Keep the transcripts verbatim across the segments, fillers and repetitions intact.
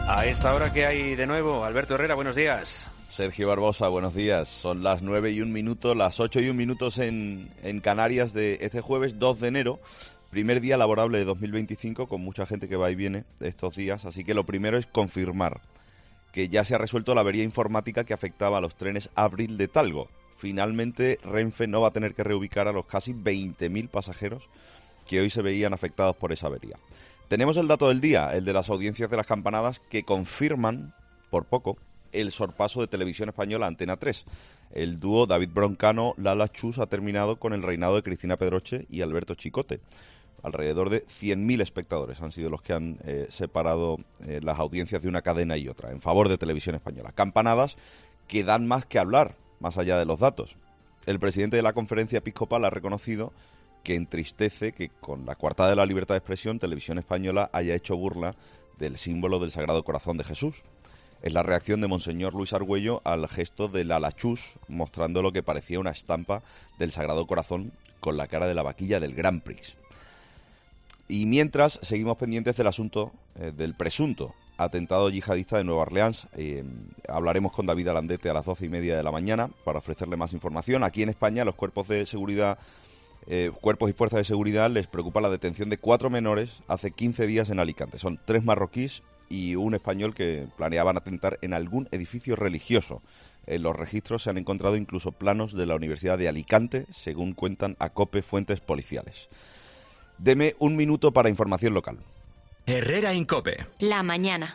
A esta hora, ¿qué hay de nuevo? Alberto Herrera, buenos días. Sergio Barbosa, buenos días. Son las nueve y un minuto, las ocho y un minutos en, en Canarias de este jueves dos de enero, primer día laborable de dos mil veinticinco, con mucha gente que va y viene estos días. Así que lo primero es confirmar que ya se ha resuelto la avería informática que afectaba a los trenes Abril de Talgo. Finalmente, Renfe no va a tener que reubicar a los casi veinte mil pasajeros que hoy se veían afectados por esa avería. Tenemos el dato del día, el de las audiencias de las campanadas, que confirman, por poco, el sorpaso de Televisión Española Antena tres. El dúo David Broncano-Lala Chus ha terminado con el reinado de Cristina Pedroche y Alberto Chicote. Alrededor de cien mil espectadores han sido los que han eh, separado eh, las audiencias de una cadena y otra, en favor de Televisión Española. Campanadas que dan más que hablar, más allá de los datos. El presidente de la Conferencia Episcopal ha reconocido que entristece que con la coartada de la libertad de expresión Televisión Española haya hecho burla del símbolo del Sagrado Corazón de Jesús. Es la reacción de Monseñor Luis Argüello al gesto de la Lachus, mostrando lo que parecía una estampa del Sagrado Corazón con la cara de la vaquilla del Grand Prix. Y mientras, seguimos pendientes del asunto eh, del presunto atentado yihadista de Nueva Orleans. Eh, hablaremos con David Alandete a las doce y media de la mañana para ofrecerle más información. Aquí en España, los cuerpos de seguridad Eh, cuerpos y fuerzas de seguridad les preocupa la detención de cuatro menores hace quince días en Alicante. Son tres marroquíes y un español que planeaban atentar en algún edificio religioso. En los registros se han encontrado incluso planos de la Universidad de Alicante, según cuentan a COPE fuentes policiales. Deme un minuto para información local. Herrera en COPE. La mañana.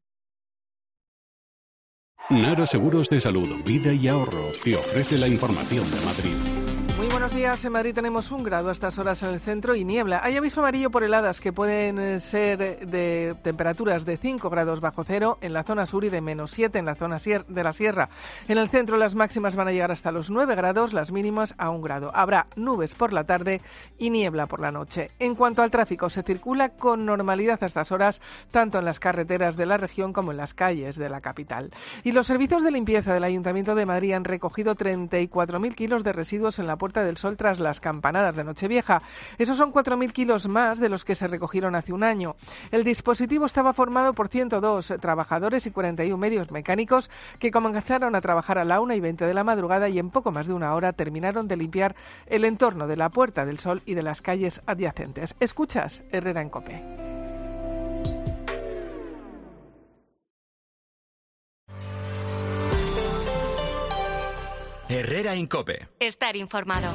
Nara Seguros de Salud, Vida y Ahorro te ofrece la información de Madrid. Muy buenos días. En Madrid tenemos un grado a estas horas en el centro y niebla. Hay aviso amarillo por heladas que pueden ser de temperaturas de cinco grados bajo cero en la zona sur y de menos siete en la zona de la sierra. En el centro las máximas van a llegar hasta los nueve grados, las mínimas a un grado. Habrá nubes por la tarde y niebla por la noche. En cuanto al tráfico, se circula con normalidad a estas horas, tanto en las carreteras de la región como en las calles de la capital. Y los servicios de limpieza del Ayuntamiento de Madrid han recogido treinta y cuatro mil kilos de residuos en la Puerta del Sol tras las campanadas de Nochevieja. Esos son cuatro mil kilos más de los que se recogieron hace un año. El dispositivo estaba formado por ciento dos trabajadores y cuarenta y uno medios mecánicos que comenzaron a trabajar a la una y veinte de la madrugada y en poco más de una hora terminaron de limpiar el entorno de la Puerta del Sol y de las calles adyacentes. Escuchas Herrera en COPE. Herrera en COPE. Estar informado.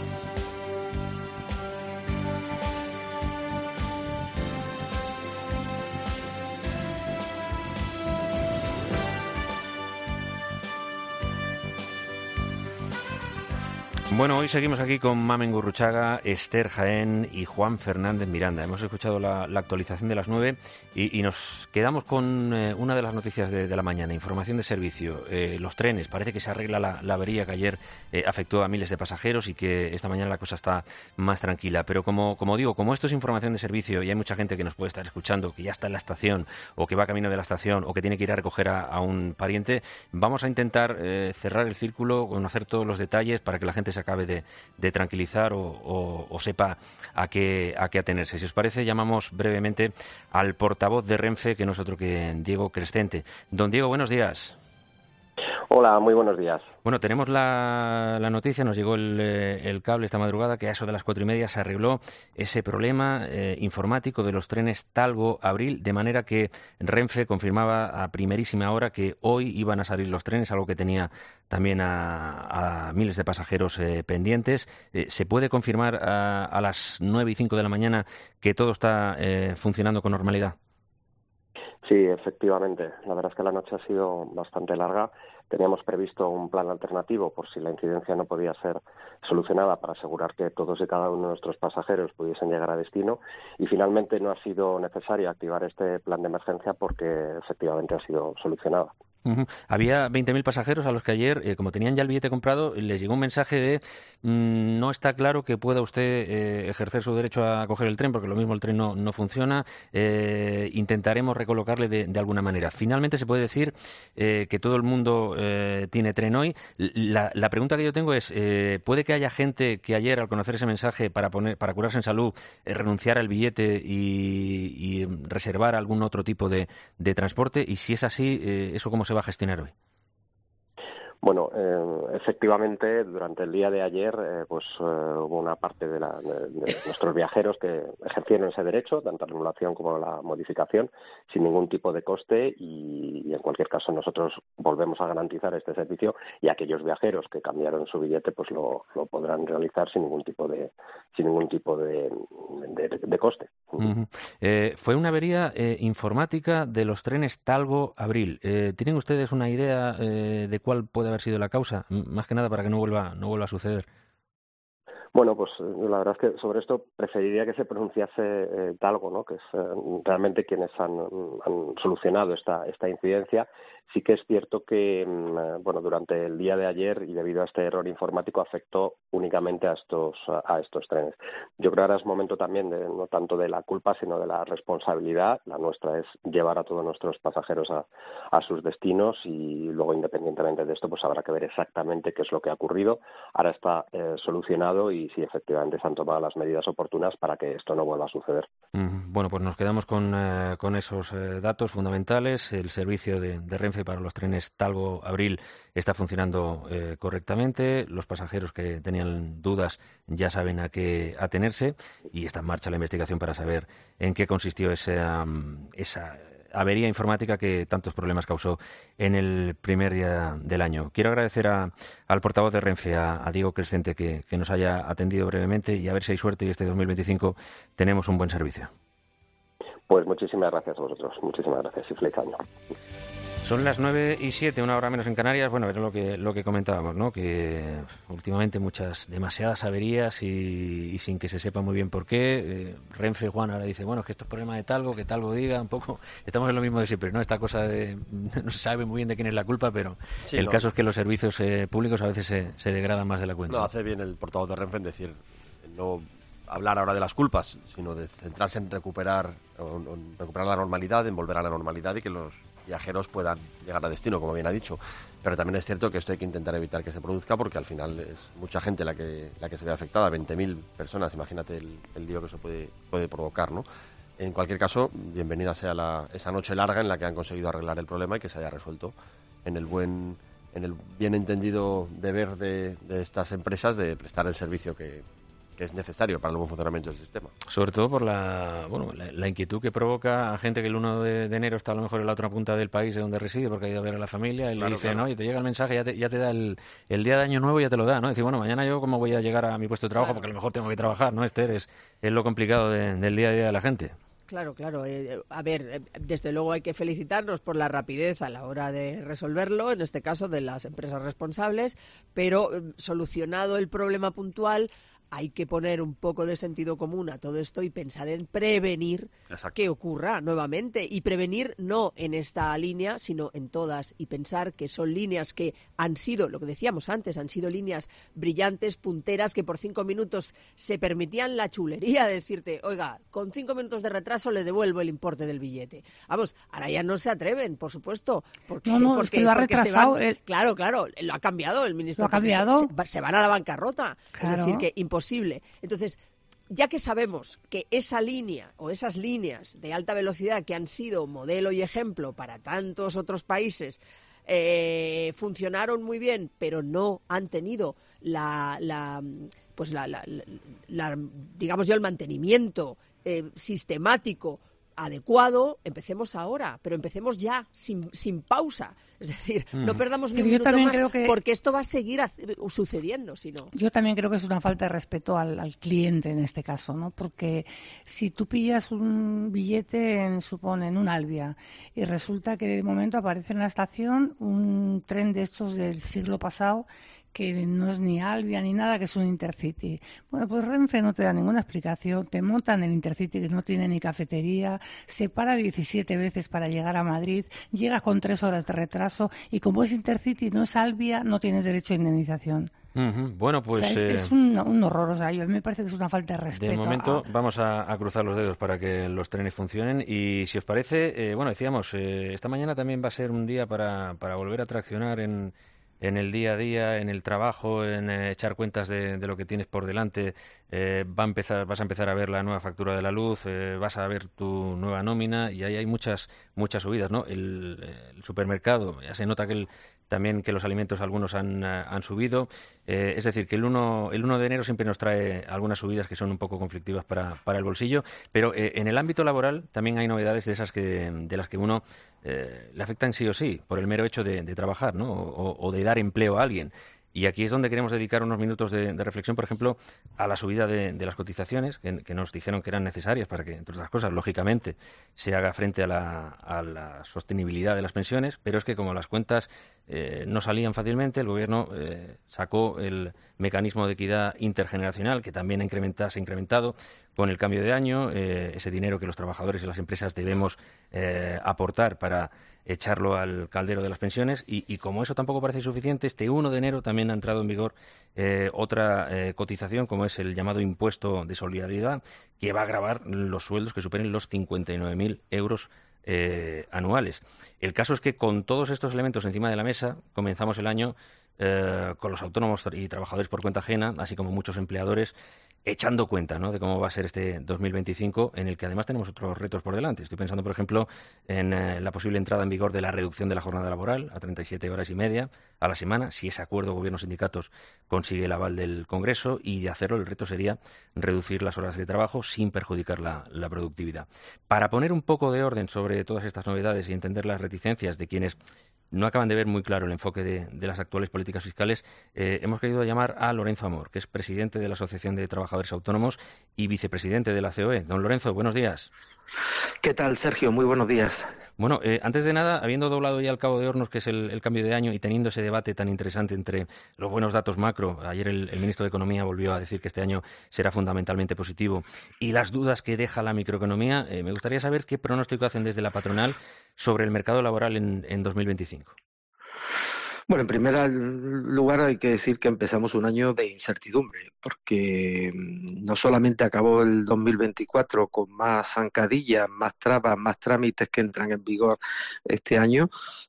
Bueno, hoy seguimos aquí con Mamen Gurruchaga, Esther Jaén y Juan Fernández Miranda. Hemos escuchado la, la actualización de las nueve y, y nos quedamos con eh, una de las noticias de, de la mañana, información de servicio. Eh, los trenes, parece que se arregla la, la avería que ayer eh, afectó a miles de pasajeros y que esta mañana la cosa está más tranquila. Pero como, como digo, como esto es información de servicio y hay mucha gente que nos puede estar escuchando, que ya está en la estación o que va camino de la estación o que tiene que ir a recoger a, a un pariente, vamos a intentar eh, cerrar el círculo, conocer todos los detalles para que la gente se acabe de, de tranquilizar o, o, o sepa a qué, a qué atenerse. Si os parece, llamamos brevemente al portavoz de Renfe, que no es otro que Diego Crescente. Don Diego, buenos días. Hola, muy buenos días. Bueno, tenemos la, la noticia, nos llegó el, el cable esta madrugada que a eso de las cuatro y media se arregló ese problema eh, informático de los trenes Talgo-Abril, de manera que Renfe confirmaba a primerísima hora que hoy iban a salir los trenes, algo que tenía también a, a miles de pasajeros eh, pendientes. Eh, ¿Se puede confirmar a, a las nueve y cinco de la mañana que todo está eh, funcionando con normalidad? Sí, efectivamente. La verdad es que la noche ha sido bastante larga. Teníamos previsto un plan alternativo por si la incidencia no podía ser solucionada para asegurar que todos y cada uno de nuestros pasajeros pudiesen llegar a destino y finalmente no ha sido necesario activar este plan de emergencia porque efectivamente ha sido solucionado. Uh-huh. Había veinte mil pasajeros a los que ayer, eh, como tenían ya el billete comprado, les llegó un mensaje de mmm, no está claro que pueda usted eh, ejercer su derecho a coger el tren, porque lo mismo el tren no, no funciona, eh, intentaremos recolocarle de, de alguna manera. Finalmente se puede decir eh, que todo el mundo eh, tiene tren hoy. La, la pregunta que yo tengo es, eh, ¿puede que haya gente que ayer, al conocer ese mensaje para, poner, para curarse en salud, eh, renunciara al billete y, y reservar algún otro tipo de, de transporte? Y si es así, eh, ¿eso cómo se va a gestionar hoy? Bueno, eh, efectivamente, durante el día de ayer eh, pues eh, hubo una parte de, la, de, de nuestros viajeros que ejercieron ese derecho, tanto la anulación como la modificación, sin ningún tipo de coste y, y en cualquier caso nosotros volvemos a garantizar este servicio y aquellos viajeros que cambiaron su billete pues lo, lo podrán realizar sin ningún tipo de sin ningún tipo de, de, de coste. Uh-huh. Eh, fue una avería eh, informática de los trenes Talgo-Abril. Eh, ¿Tienen ustedes una idea eh, de cuál puede haber sido la causa? M- más que nada para que no vuelva, no vuelva a suceder. Bueno, pues la verdad es que sobre esto preferiría que se pronunciase eh, Talgo, ¿no? Que es eh, realmente quienes han, han solucionado esta esta incidencia. Sí que es cierto que, bueno, durante el día de ayer y debido a este error informático afectó únicamente a estos a estos trenes. Yo creo que ahora es momento también de no tanto de la culpa, sino de la responsabilidad. La nuestra es llevar a todos nuestros pasajeros a, a sus destinos y luego, independientemente de esto, pues habrá que ver exactamente qué es lo que ha ocurrido. Ahora está eh, solucionado y si efectivamente se han tomado las medidas oportunas para que esto no vuelva a suceder. Mm, bueno, pues nos quedamos con, eh, con esos eh, datos fundamentales. El servicio de, de Renfe para los trenes Talgo-Abril está funcionando eh, correctamente. Los pasajeros que tenían dudas ya saben a qué atenerse y está en marcha la investigación para saber en qué consistió esa, esa avería informática que tantos problemas causó en el primer día del año. Quiero agradecer a, al portavoz de Renfe, a, a Diego Crescente, que, que nos haya atendido brevemente y a ver si hay suerte y este dos mil veinticinco tenemos un buen servicio. Pues muchísimas gracias a vosotros, muchísimas gracias y feliz año. Son las nueve y siete, una hora menos en Canarias. Bueno, era lo que lo que comentábamos, ¿no? Que últimamente muchas, demasiadas averías y, y sin que se sepa muy bien por qué. Eh, Renfe, Juan, ahora dice, bueno, es que esto es problema de Talgo, que Talgo diga, un poco. Estamos en lo mismo de siempre, ¿no? Esta cosa de no se sabe muy bien de quién es la culpa, pero sí, el no. caso es que los servicios eh, públicos a veces se, se degradan más de la cuenta. No, hace bien el portavoz de Renfe en decir, no hablar ahora de las culpas, sino de centrarse en recuperar, en recuperar la normalidad, en volver a la normalidad y que los viajeros puedan llegar a destino, como bien ha dicho. Pero también es cierto que esto hay que intentar evitar que se produzca porque al final es mucha gente la que la que se ve afectada, veinte mil personas, imagínate el, el lío que eso puede, puede provocar, ¿no? En cualquier caso, bienvenida sea la, esa noche larga en la que han conseguido arreglar el problema y que se haya resuelto en el buen en el bien entendido deber de, de estas empresas de prestar el servicio que que es necesario para el buen funcionamiento del sistema. Sobre todo por la bueno la, la inquietud que provoca a gente que el uno de, de enero está a lo mejor en la otra punta del país de donde reside porque ha ido a ver a la familia y claro, le dice, claro. no, y te llega el mensaje, ya te, ya te da el, el día de Año Nuevo, ya te lo da, ¿no? Decir, bueno, mañana yo cómo voy a llegar a mi puesto de trabajo claro. porque a lo mejor tengo que trabajar, ¿no, Esther? Es, es lo complicado de, del día a día de la gente. Claro, claro. Eh, a ver, eh, desde luego hay que felicitarnos por la rapidez a la hora de resolverlo, en este caso de las empresas responsables, pero eh, solucionado el problema puntual, hay que poner un poco de sentido común a todo esto y pensar en prevenir Exacto. que ocurra nuevamente. Y prevenir no en esta línea, sino en todas. Y pensar que son líneas que han sido, lo que decíamos antes, han sido líneas brillantes, punteras, que por cinco minutos se permitían la chulería de decirte, oiga, con cinco minutos de retraso le devuelvo el importe del billete. Vamos, ahora ya no se atreven, por supuesto. Porque, no, no, porque, es que lo ha retrasado. Van, el... Claro, claro, lo ha cambiado el ministro. ¿Lo ha cambiado? Se, se van a la bancarrota. Claro. Es decir, que imposible. Entonces, ya que sabemos que esa línea o esas líneas de alta velocidad que han sido modelo y ejemplo para tantos otros países eh, funcionaron muy bien, pero no han tenido la, la pues la, la, la, la digamos yo el mantenimiento eh, sistemático adecuado, empecemos ahora, pero empecemos ya, sin, sin pausa. Es decir, mm. no perdamos ni un minuto más, creo que, porque esto va a seguir a, sucediendo, si no. Yo también creo que es una falta de respeto al, al cliente en este caso, ¿no? Porque si tú pillas un billete en, supone, en un Albia, y resulta que de momento aparece en la estación un tren de estos del siglo pasado que no es ni Alvia ni nada, que es un Intercity. Bueno, pues Renfe no te da ninguna explicación, te montan el Intercity que no tiene ni cafetería, se para diecisiete veces para llegar a Madrid, llegas con tres horas de retraso y como es Intercity, no es Alvia, no tienes derecho a indemnización. Uh-huh. Bueno, pues... O sea, es, eh, es un, un horror, o sea, a mí me parece que es una falta de respeto. De momento a... vamos a, a cruzar los dedos para que los trenes funcionen y si os parece, eh, bueno, decíamos, eh, esta mañana también va a ser un día para, para volver a traccionar en, en el día a día, en el trabajo, en eh, echar cuentas de, de lo que tienes por delante. Eh, va a empezar, vas a empezar a ver la nueva factura de la luz, eh, vas a ver tu nueva nómina y ahí hay muchas muchas subidas, ¿no? El, el supermercado, ya se nota que el también que los alimentos algunos han, han subido. Eh, es decir, que el uno, el uno de enero siempre nos trae algunas subidas que son un poco conflictivas para, para el bolsillo. Pero eh, en el ámbito laboral también hay novedades de esas que de las que uno eh, le afectan sí o sí, por el mero hecho de, de trabajar, ¿no? O, o de dar empleo a alguien. Y aquí es donde queremos dedicar unos minutos de, de reflexión, por ejemplo, a la subida de, de las cotizaciones, que, que nos dijeron que eran necesarias para que, entre otras cosas, lógicamente, se haga frente a la, a la sostenibilidad de las pensiones, pero es que como las cuentas eh, no salían fácilmente, el Gobierno eh, sacó el mecanismo de equidad intergeneracional, que también ha incrementado, se ha incrementado con el cambio de año, eh, ese dinero que los trabajadores y las empresas debemos eh, aportar para echarlo al caldero de las pensiones y, y como eso tampoco parece suficiente, este uno de enero también ha entrado en vigor eh, otra eh, cotización como es el llamado impuesto de solidaridad que va a gravar los sueldos que superen los cincuenta y nueve mil euros eh, anuales. El caso es que con todos estos elementos encima de la mesa comenzamos el año eh, con los autónomos y trabajadores por cuenta ajena, así como muchos empleadores, echando cuenta, ¿no?, de cómo va a ser este dos mil veinticinco, en el que además tenemos otros retos por delante. Estoy pensando, por ejemplo, en eh, la posible entrada en vigor de la reducción de la jornada laboral a treinta y siete horas y media a la semana, si ese acuerdo gobierno-sindicatos consigue el aval del Congreso, y de hacerlo el reto sería reducir las horas de trabajo sin perjudicar la, la productividad. Para poner un poco de orden sobre todas estas novedades y entender las reticencias de quienes no acaban de ver muy claro el enfoque de, de las actuales políticas fiscales, eh, hemos querido llamar a Lorenzo Amor, que es presidente de la Asociación de Trabajadores Autónomos y vicepresidente de la C O E. Don Lorenzo, buenos días. ¿Qué tal, Sergio? Muy buenos días. Bueno, eh, antes de nada, habiendo doblado ya el cabo de hornos, que es el, el cambio de año, y teniendo ese debate tan interesante entre los buenos datos macro, ayer el, el ministro de Economía volvió a decir que este año será fundamentalmente positivo, y las dudas que deja la microeconomía, eh, me gustaría saber qué pronóstico hacen desde la patronal sobre el mercado laboral en, en dos mil veinticinco. Bueno, en primer lugar hay que decir que empezamos un año de incertidumbre, porque no solamente acabó el dos mil veinticuatro con más zancadillas, más trabas, más trámites que entran en vigor este año,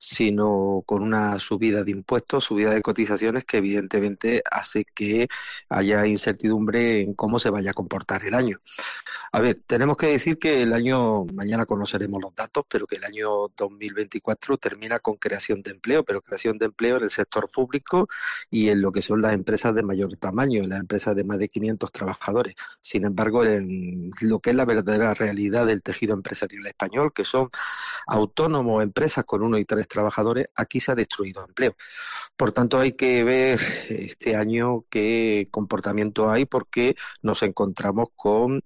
sino con una subida de impuestos, subida de cotizaciones que evidentemente hace que haya incertidumbre en cómo se vaya a comportar el año. A ver, tenemos que decir que el año, mañana conoceremos los datos, pero que el año dos mil veinticuatro termina con creación de empleo, pero creación de empleo en el sector público y en lo que son las empresas de mayor tamaño, en las empresas de más de quinientos trabajadores. Sin embargo, en lo que es la verdadera realidad del tejido empresarial español, que son autónomos, empresas con uno y tres trabajadores, aquí se ha destruido empleo. Por tanto, hay que ver este año qué comportamiento hay, porque nos encontramos con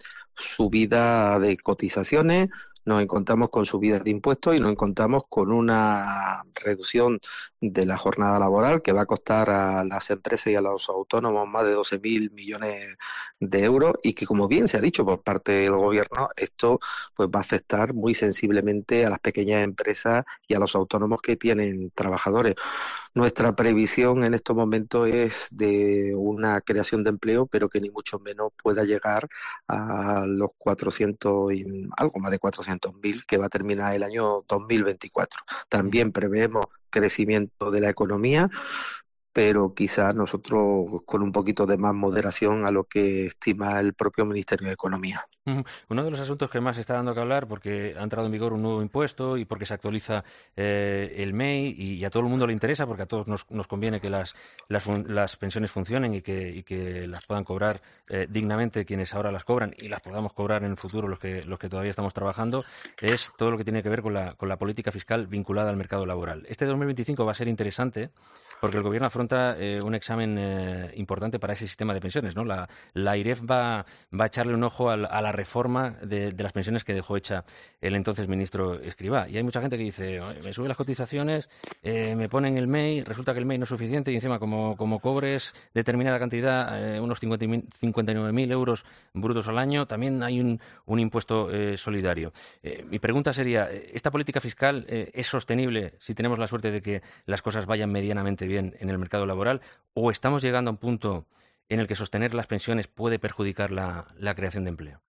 subida de cotizaciones, nos encontramos con subidas de impuestos y nos encontramos con una reducción de la jornada laboral que va a costar a las empresas y a los autónomos más de doce mil millones de euros y que, como bien se ha dicho por parte del Gobierno, esto pues va a afectar muy sensiblemente a las pequeñas empresas y a los autónomos que tienen trabajadores. Nuestra previsión en estos momentos es de una creación de empleo, pero que ni mucho menos pueda llegar a los cuatrocientos y algo más de cuatrocientos mil que va a terminar el año dos mil veinticuatro. También prevemos crecimiento de la economía, pero quizás nosotros con un poquito de más moderación a lo que estima el propio Ministerio de Economía. Uno de los asuntos que más se está dando que hablar, porque ha entrado en vigor un nuevo impuesto y porque se actualiza eh, el M E I, y a todo el mundo le interesa, porque a todos nos, nos conviene que las, las, las pensiones funcionen y que, y que las puedan cobrar eh, dignamente quienes ahora las cobran y las podamos cobrar en el futuro los que, los que todavía estamos trabajando, es todo lo que tiene que ver con la, con la política fiscal vinculada al mercado laboral. Este dos mil veinticinco va a ser interesante porque el Gobierno afronta eh, un examen eh, importante para ese sistema de pensiones, ¿no? La, la AIREF va, va a echarle un ojo a, a la reforma de, de las pensiones que dejó hecha el entonces ministro Escrivá. Y hay mucha gente que dice, me suben las cotizaciones, eh, me ponen el M E I, resulta que el M E I no es suficiente y encima como, como cobres determinada cantidad, eh, unos cincuenta y nueve mil euros brutos al año, también hay un, un impuesto eh, solidario. Eh, mi pregunta sería, ¿esta política fiscal eh, es sostenible si tenemos la suerte de que las cosas vayan medianamente bien en el mercado laboral, o estamos llegando a un punto en el que sostener las pensiones puede perjudicar la, la creación de empleo?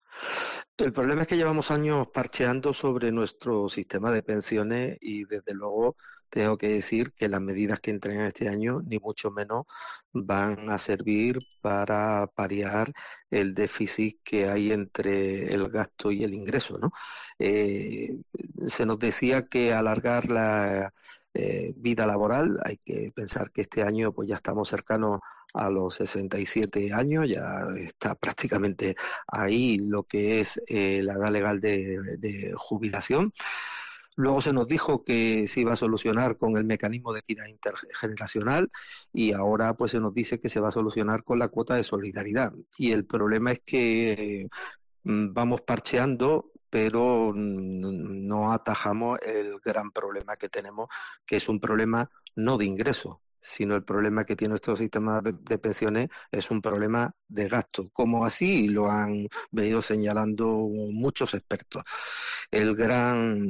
El problema es que llevamos años parcheando sobre nuestro sistema de pensiones y desde luego tengo que decir que las medidas que entren este año ni mucho menos van a servir para paliar el déficit que hay entre el gasto y el ingreso, ¿no? Eh, se nos decía que alargar la eh, vida laboral, hay que pensar que este año pues ya estamos cercanos a los sesenta y siete años, ya está prácticamente ahí lo que es eh, la edad legal de, de jubilación. Luego se nos dijo que se iba a solucionar con el mecanismo de equidad intergeneracional y ahora pues se nos dice que se va a solucionar con la cuota de solidaridad. Y el problema es que eh, vamos parcheando, pero no atajamos el gran problema que tenemos, que es un problema no de ingresos, sino el problema que tiene nuestro sistema de pensiones es un problema de gasto, como así lo han venido señalando muchos expertos. El gran,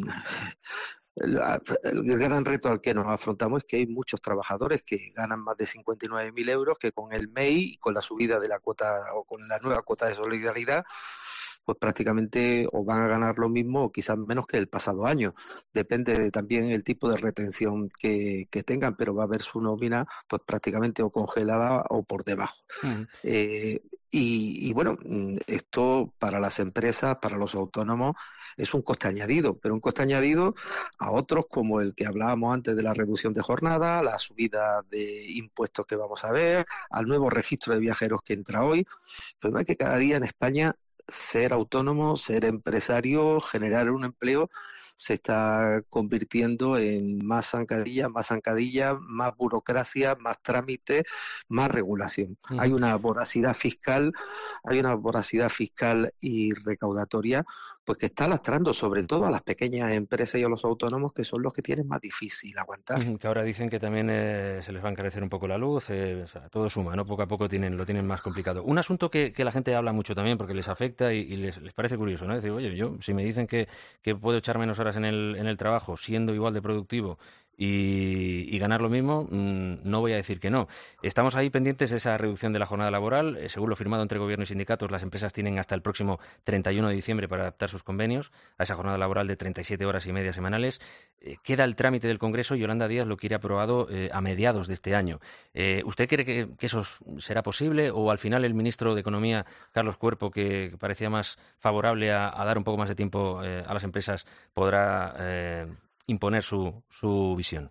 el, el gran reto al que nos afrontamos es que hay muchos trabajadores que ganan más de cincuenta y nueve mil euros que con el M E I y con la subida de la cuota o con la nueva cuota de solidaridad pues prácticamente o van a ganar lo mismo o quizás menos que el pasado año. Depende de también el tipo de retención que, que tengan, pero va a haber su nómina pues prácticamente o congelada o por debajo. Uh-huh. Eh, y, y bueno, esto para las empresas, para los autónomos, es un coste añadido, pero un coste añadido a otros como el que hablábamos antes de la reducción de jornada, la subida de impuestos que vamos a ver, al nuevo registro de viajeros que entra hoy. Pero es que cada día en España ser autónomo, ser empresario, generar un empleo se está convirtiendo en más zancadilla, más zancadilla, más burocracia, más trámite, más regulación. Uh-huh. Hay una voracidad fiscal, hay una voracidad fiscal y recaudatoria pues que está lastrando sobre todo a las pequeñas empresas y a los autónomos, que son los que tienen más difícil aguantar. Uh-huh. Que ahora dicen que también eh, se les va a encarecer un poco la luz, eh, o sea, todo suma, ¿no? Poco a poco tienen, lo tienen más complicado. Un asunto que, que la gente habla mucho también porque les afecta y, y les, les parece curioso, ¿no? Decir, oye, yo si me dicen que, que puedo echar menos horas en el, en el trabajo siendo igual de productivo y, y ganar lo mismo, mmm, no voy a decir que no. Estamos ahí pendientes de esa reducción de la jornada laboral. Eh, según lo firmado entre gobierno y sindicatos, las empresas tienen hasta el próximo treinta y uno de diciembre para adaptar sus convenios a esa jornada laboral de treinta y siete horas y media semanales. Eh, queda el trámite del Congreso y Yolanda Díaz lo quiere aprobado eh, a mediados de este año. Eh, ¿Usted cree que, que eso será posible o al final el ministro de Economía, Carlos Cuerpo, que, que parecía más favorable a, a dar un poco más de tiempo eh, a las empresas, podrá eh, imponer su, su visión?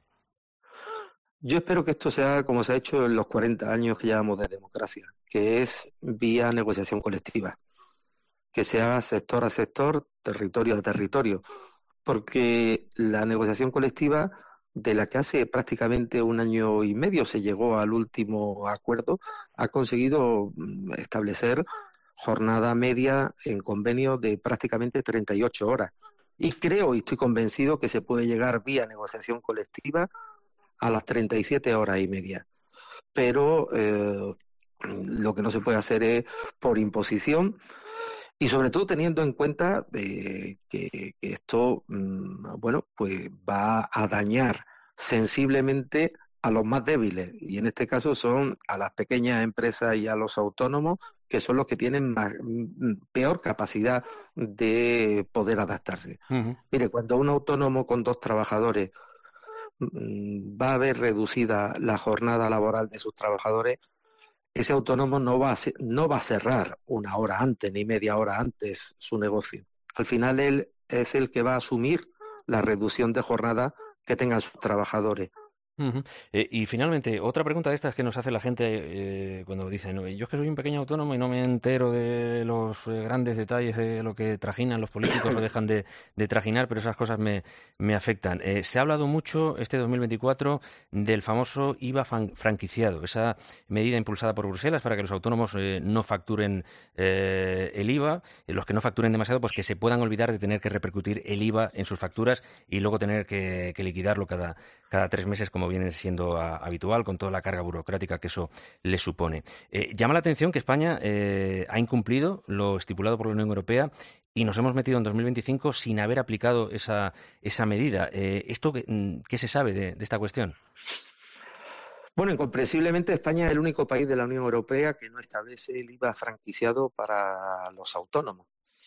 Yo espero que esto sea como se ha hecho en los cuarenta años que llevamos de democracia, que es vía negociación colectiva, que se haga sector a sector, territorio a territorio, porque la negociación colectiva, de la que hace prácticamente un año y medio se llegó al último acuerdo, ha conseguido establecer jornada media en convenio de prácticamente treinta y ocho horas. Y creo y estoy convencido que se puede llegar vía negociación colectiva a las treinta y siete horas y media. Pero eh, lo que no se puede hacer es por imposición y sobre todo teniendo en cuenta eh, que, que esto, mmm, bueno, pues va a dañar sensiblemente a los más débiles, y en este caso son a las pequeñas empresas y a los autónomos, que son los que tienen más, peor capacidad de poder adaptarse. Uh-huh. Mire, cuando un autónomo con dos trabajadores va a ver reducida la jornada laboral de sus trabajadores, ese autónomo no va a ser, no va a cerrar una hora antes ni media hora antes su negocio. Al final él es el que va a asumir la reducción de jornada que tengan sus trabajadores. Uh-huh. Eh, y finalmente, otra pregunta de estas que nos hace la gente eh, cuando dicen, yo es que soy un pequeño autónomo y no me entero de los eh, grandes detalles de lo que trajinan los políticos o dejan de, de trajinar, pero esas cosas me, me afectan. Eh, se ha hablado mucho este dos mil veinticuatro del famoso I V A fan- franquiciado, esa medida impulsada por Bruselas para que los autónomos eh, no facturen eh, el I V A, eh, los que no facturen demasiado, pues que se puedan olvidar de tener que repercutir el I V A en sus facturas y luego tener que, que liquidarlo cada, cada tres meses, como viene siendo a, habitual, con toda la carga burocrática que eso le supone. Eh, llama la atención que España eh, ha incumplido lo estipulado por la Unión Europea y nos hemos metido en dos mil veinticinco sin haber aplicado esa, esa medida. Eh, ¿Esto qué, qué se sabe de, de esta cuestión? Bueno, incomprensiblemente España es el único país de la Unión Europea que no establece el I V A franquiciado para los autónomos.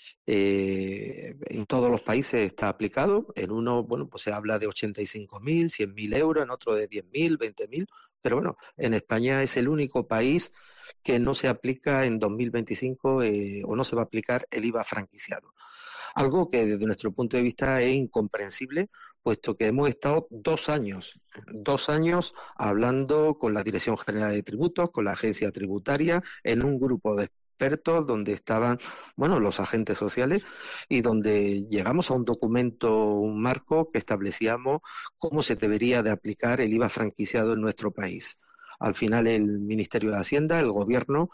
Eh, en todos los países está aplicado. En uno, bueno, pues se habla de ochenta y cinco mil, cien mil euros, en otro de diez mil, veinte mil. Pero bueno, en España es el único país que no se aplica en dos mil veinticinco eh, o no se va a aplicar el I V A franquiciado. Algo que desde nuestro punto de vista es incomprensible, puesto que hemos estado dos años, dos años hablando con la Dirección General de Tributos, con la Agencia Tributaria, en un grupo de expertos donde estaban, bueno, los agentes sociales y donde llegamos a un documento, un marco que establecíamos cómo se debería de aplicar el I V A franquiciado en nuestro país. Al final el Ministerio de Hacienda, el Gobierno,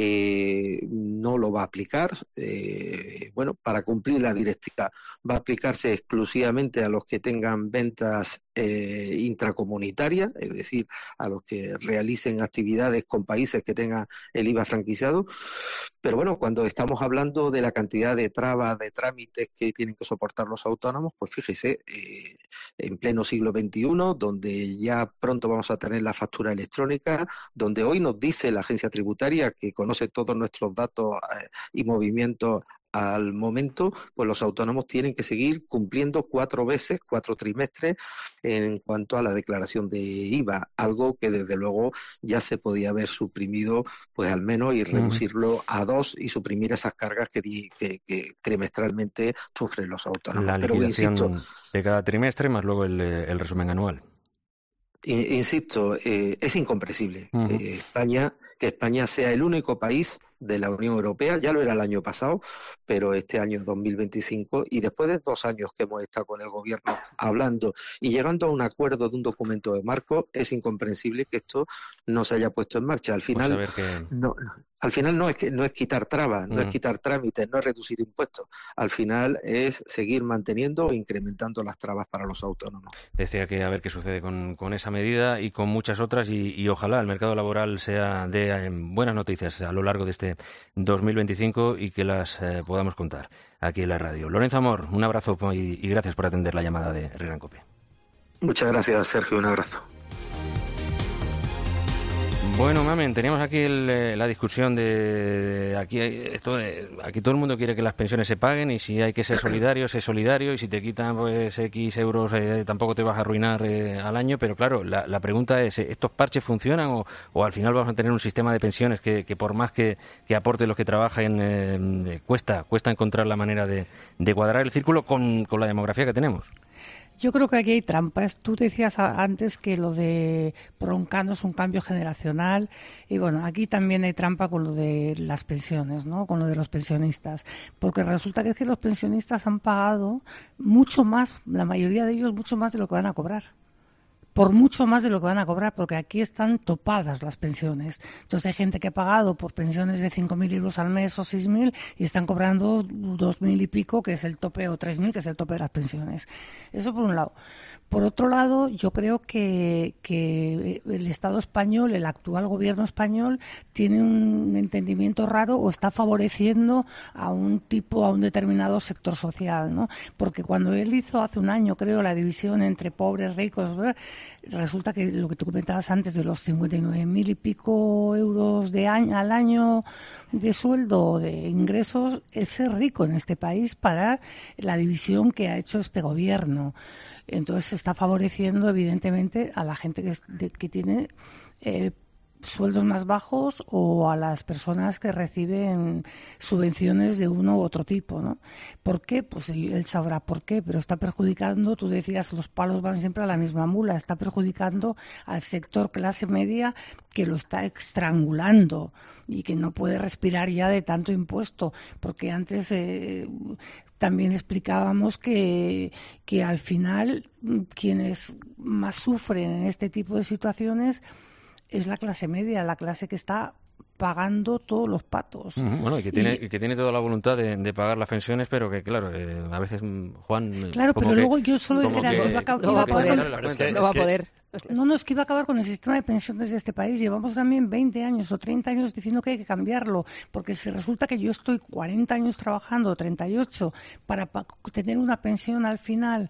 eh, no lo va a aplicar. Eh, bueno, para cumplir la directiva va a aplicarse exclusivamente a los que tengan ventas eh, intracomunitarias, es decir, a los que realicen actividades con países que tengan el I V A franquiciado. Pero bueno, cuando estamos hablando de la cantidad de trabas, de trámites que tienen que soportar los autónomos, pues fíjese, eh, en pleno siglo veintiuno, donde ya pronto vamos a tener la factura electrónica, donde hoy nos dice la agencia tributaria que conoce todos nuestros datos eh, y movimientos al momento, pues los autónomos tienen que seguir cumpliendo cuatro veces, cuatro trimestres en cuanto a la declaración de I V A, algo que desde luego ya se podía haber suprimido, pues al menos, y reducirlo a dos y suprimir esas cargas que, que, que trimestralmente sufren los autónomos. La Pero liquidación insisto, de cada trimestre más luego el, el resumen anual. Insisto, eh, es incomprensible uh-huh. que España, que España sea el único país de la Unión Europea, ya lo era el año pasado, pero este año dos mil veinticinco, y después de dos años que hemos estado con el Gobierno hablando y llegando a un acuerdo de un documento de marco, es incomprensible que esto no se haya puesto en marcha. Al final, pues que... no, al final no es que no es quitar trabas, no uh-huh. es quitar trámites, no es reducir impuestos. Al final es seguir manteniendo o incrementando las trabas para los autónomos. Decía que a ver qué sucede con, con esa medida y con muchas otras y, y ojalá el mercado laboral sea de eh, buenas noticias a lo largo de este dos mil veinticinco y que las eh, podamos contar aquí en la radio. Lorenzo Amor, un abrazo y, y gracias por atender la llamada de Herrera en COPE. Muchas gracias, Sergio, un abrazo. Bueno, Mamen, teníamos aquí el, la discusión de aquí esto de, aquí todo el mundo quiere que las pensiones se paguen y si hay que ser solidario, ser solidario y si te quitan pues X euros eh, tampoco te vas a arruinar eh, al año, pero claro, la, la pregunta es, ¿estos parches funcionan o, o al final vamos a tener un sistema de pensiones que, que por más que, que aporte los que trabajan eh, cuesta cuesta encontrar la manera de, de cuadrar el círculo con, con la demografía que tenemos? Yo creo que aquí hay trampas. Tú decías antes que lo de Broncano es un cambio generacional y bueno, aquí también hay trampa con lo de las pensiones, ¿no? Con lo de los pensionistas, porque resulta que es que los pensionistas han pagado mucho más, la mayoría de ellos mucho más de lo que van a cobrar. Por mucho más de lo que van a cobrar, porque aquí están topadas las pensiones. Entonces hay gente que ha pagado por pensiones de cinco mil euros al mes o seis mil y están cobrando dos mil y pico, que es el tope, o tres mil, que es el tope de las pensiones. Eso por un lado. Por otro lado, yo creo que, que el Estado español, el actual gobierno español, tiene un entendimiento raro o está favoreciendo a un tipo, a un determinado sector social, ¿no? Porque cuando él hizo hace un año, creo, la división entre pobres, ricos, ¿verdad? Resulta que lo que tú comentabas antes de los cincuenta y nueve mil y pico euros de año, al año de sueldo, de ingresos, es ser rico en este país para la división que ha hecho este gobierno. Entonces se está favoreciendo evidentemente a la gente que, es, de, que tiene eh, sueldos más bajos o a las personas que reciben subvenciones de uno u otro tipo, ¿no? ¿Por qué? Pues él sabrá por qué, pero está perjudicando, tú decías, los palos van siempre a la misma mula, está perjudicando al sector clase media que lo está estrangulando y que no puede respirar ya de tanto impuesto, porque antes eh, también explicábamos que, que al final quienes más sufren en este tipo de situaciones es la clase media, la clase que está pagando todos los patos. Uh-huh. Bueno, y que tiene, y... que tiene toda la voluntad de, de pagar las pensiones, pero que, claro, eh, a veces, Juan... Claro, pero que, luego yo solo era... Que... Iba a, no va a poder. Con... Es que, no va a poder. No, no, es que iba a acabar con el sistema de pensiones de este país. Llevamos también veinte años o treinta años diciendo que hay que cambiarlo, porque si resulta que yo estoy cuarenta años trabajando, treinta y ocho, para pa- tener una pensión al final,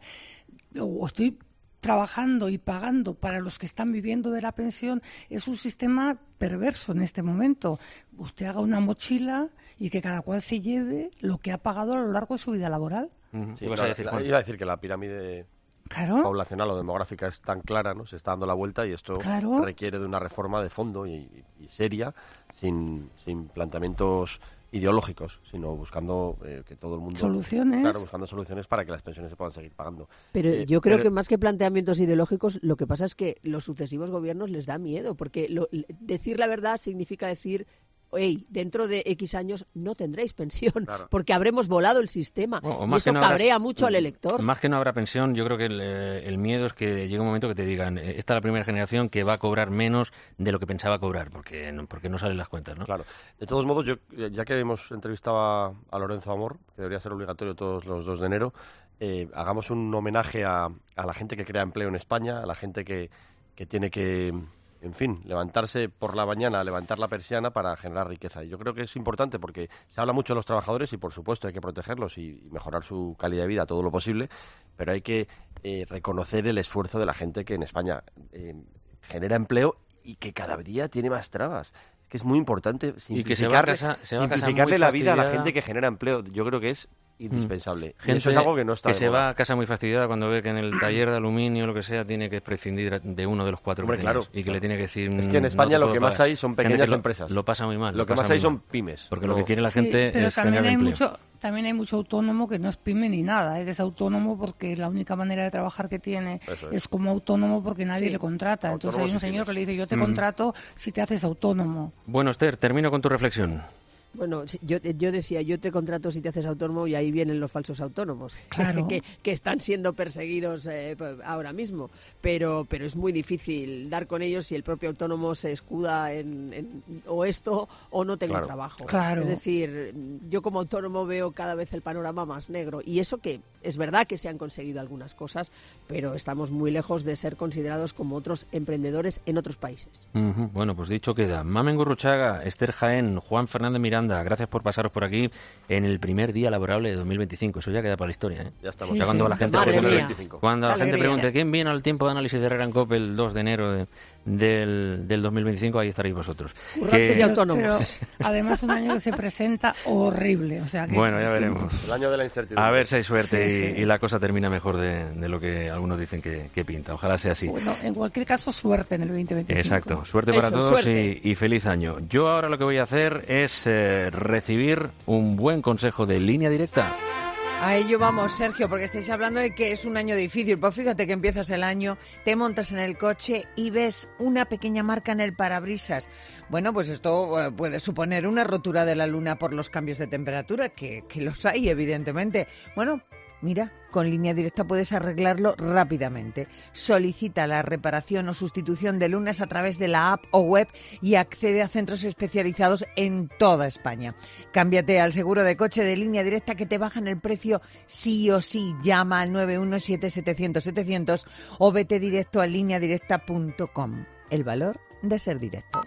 o estoy trabajando y pagando para los que están viviendo de la pensión, es un sistema perverso en este momento. Usted haga una mochila y que cada cual se lleve lo que ha pagado a lo largo de su vida laboral. Uh-huh. Sí, claro, a decir, la, iba a decir que la pirámide claro. poblacional o demográfica es tan clara, ¿no? Se está dando la vuelta y esto claro. requiere de una reforma de fondo y, y, y seria, sin, sin planteamientos ideológicos, sino buscando eh, que todo el mundo... Soluciones. Claro, buscando soluciones para que las pensiones se puedan seguir pagando. Pero eh, yo creo pero... que más que planteamientos ideológicos, lo que pasa es que los sucesivos gobiernos les da miedo, porque lo, decir la verdad significa decir... Hey, dentro de X años no tendréis pensión, claro. porque habremos volado el sistema. O, o y eso no cabrea habrás, mucho al elector. Más que no habrá pensión, yo creo que el, el miedo es que llegue un momento que te digan, esta es la primera generación que va a cobrar menos de lo que pensaba cobrar, porque no, porque no salen las cuentas, ¿no? Claro. De todos modos, yo ya que hemos entrevistado a, a Lorenzo Amor, que debería ser obligatorio todos los dos de enero, eh, hagamos un homenaje a, a la gente que crea empleo en España, a la gente que, que tiene que... En fin, levantarse por la mañana, levantar la persiana para generar riqueza. Y yo creo que es importante porque se habla mucho de los trabajadores y, por supuesto, hay que protegerlos y mejorar su calidad de vida todo lo posible, pero hay que eh, reconocer el esfuerzo de la gente que en España eh, genera empleo y que cada día tiene más trabas. Es que es muy importante simplificarle, y que se va a casa, se va a casa simplificarle la vida a la fastidiada. gente que genera empleo. Yo creo que es indispensable. Gente y eso es algo que no está que de se moda. va a casa muy fastidiada cuando ve que en el taller de aluminio o lo que sea tiene que prescindir de uno de los cuatro Hombre, pequeños claro, y que claro. le tiene que decir es que en España no lo que pagar. más hay son pequeñas Gente que lo, empresas. Lo pasa muy mal. Lo, lo que más hay son pymes. Porque no. lo que quiere la sí, gente pero es también generar hay empleo. Mucho, también hay mucho autónomo que no es pyme ni nada, ¿eh? que es autónomo porque la única manera de trabajar que tiene es. es como autónomo porque nadie sí. le contrata. Entonces hay un señor que le dice, yo te Mm. contrato si te haces autónomo. Bueno, Esther, termino con tu reflexión. Bueno, yo, yo decía, yo te contrato si te haces autónomo y ahí vienen los falsos autónomos, claro. que, que están siendo perseguidos eh, ahora mismo, pero pero es muy difícil dar con ellos si el propio autónomo se escuda en, en o esto o no tengo claro. trabajo. Claro. Es decir, yo como autónomo veo cada vez el panorama más negro y eso que es verdad que se han conseguido algunas cosas, pero estamos muy lejos de ser considerados como otros emprendedores en otros países. Uh-huh. Bueno, pues dicho queda. Mamen Gurruchaga, Esther Jaén, Juan Fernández Miranda, gracias por pasaros por aquí en el primer día laborable de dos mil veinticinco. Eso ya queda para la historia, ¿eh? Ya estamos. Sí, ya cuando sí. la gente, pregunte, cuando la gente pregunte quién viene al tiempo de análisis de Herrera en COPE el dos de enero de, del, del dos mil veinticinco, ahí estaréis vosotros. Que... Pero, pero además un año que se presenta horrible. O sea que... Bueno, ya veremos. El año de la incertidumbre. A ver si hay suerte sí, y, sí. y la cosa termina mejor de, de lo que algunos dicen que, que pinta. Ojalá sea así. Bueno, en cualquier caso, suerte en el veinte veinticinco. Exacto. Suerte para Eso, todos suerte. Y, y feliz año. Yo ahora lo que voy a hacer es eh, recibir un buen consejo de Línea Directa. A ello vamos, Sergio, porque estáis hablando de que es un año difícil. Pues fíjate que empiezas el año, te montas en el coche y ves una pequeña marca en el parabrisas. Bueno, pues esto eh, puede suponer una rotura de la luna por los cambios de temperatura, que, que los hay, evidentemente. Bueno, mira, con Línea Directa puedes arreglarlo rápidamente. Solicita la reparación o sustitución de lunas a través de la app o web y accede a centros especializados en toda España. Cámbiate al seguro de coche de Línea Directa que te bajan el precio sí o sí. Llama al nueve uno siete setecientos setecientos o vete directo a línea directa punto com. El valor de ser directo.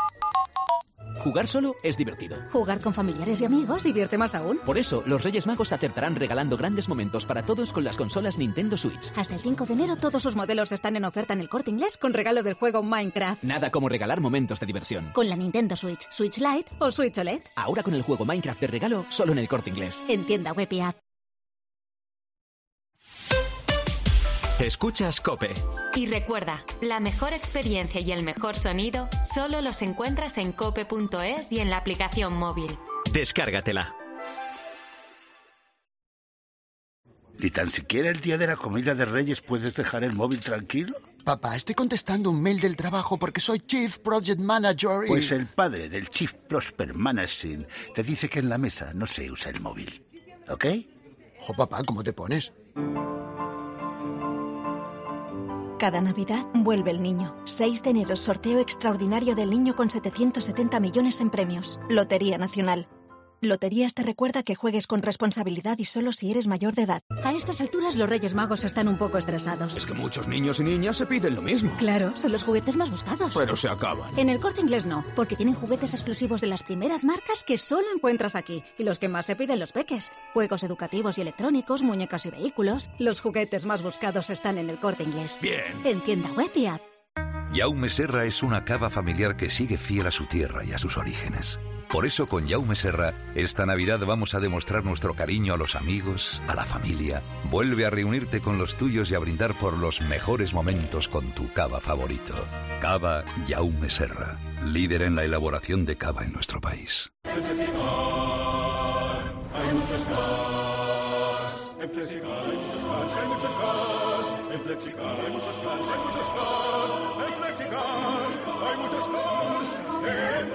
Jugar solo es divertido. Jugar con familiares y amigos divierte más aún. Por eso, los Reyes Magos acertarán regalando grandes momentos para todos con las consolas Nintendo Switch. Hasta el cinco de enero todos sus modelos están en oferta en el Corte Inglés con regalo del juego Minecraft. Nada como regalar momentos de diversión. Con la Nintendo Switch, Switch Lite o Switch O L E D. Ahora con el juego Minecraft de regalo, solo en el Corte Inglés. En tienda web y app. Escuchas COPE. Y recuerda, la mejor experiencia y el mejor sonido solo los encuentras en cope punto es y en la aplicación móvil. Descárgatela. ¿Ni tan siquiera el día de la comida de Reyes puedes dejar el móvil tranquilo? Papá, estoy contestando un mail del trabajo porque soy Chief Project Manager y... Pues el padre del Chief Prosper Managing te dice que en la mesa no se usa el móvil. ¿Ok? Jo, papá, ¿cómo te pones? Cada Navidad vuelve el niño. seis de enero, sorteo extraordinario del niño con setecientos setenta millones en premios. Lotería Nacional. Loterías te recuerda que juegues con responsabilidad y solo si eres mayor de edad. A estas alturas los Reyes Magos están un poco estresados. Es que muchos niños y niñas se piden lo mismo. Claro, son los juguetes más buscados. Pero se acaban. En el Corte Inglés no, porque tienen juguetes exclusivos de las primeras marcas que solo encuentras aquí. Y los que más se piden los peques. Juegos educativos y electrónicos, muñecas y vehículos. Los juguetes más buscados están en el Corte Inglés. Bien. En tienda web y app. Jaume Serra es una cava familiar que sigue fiel a su tierra y a sus orígenes. Por eso con Jaume Serra, esta Navidad vamos a demostrar nuestro cariño a los amigos, a la familia. Vuelve a reunirte con los tuyos y a brindar por los mejores momentos con tu cava favorito. Cava Jaume Serra, líder en la elaboración de cava en nuestro país. En Flexicar hay muchos cars. En Flexicar hay muchos cars, hay muchos cars. En Flexicar hay muchos cars, hay muchos cars. En Flexicar hay muchos cars. En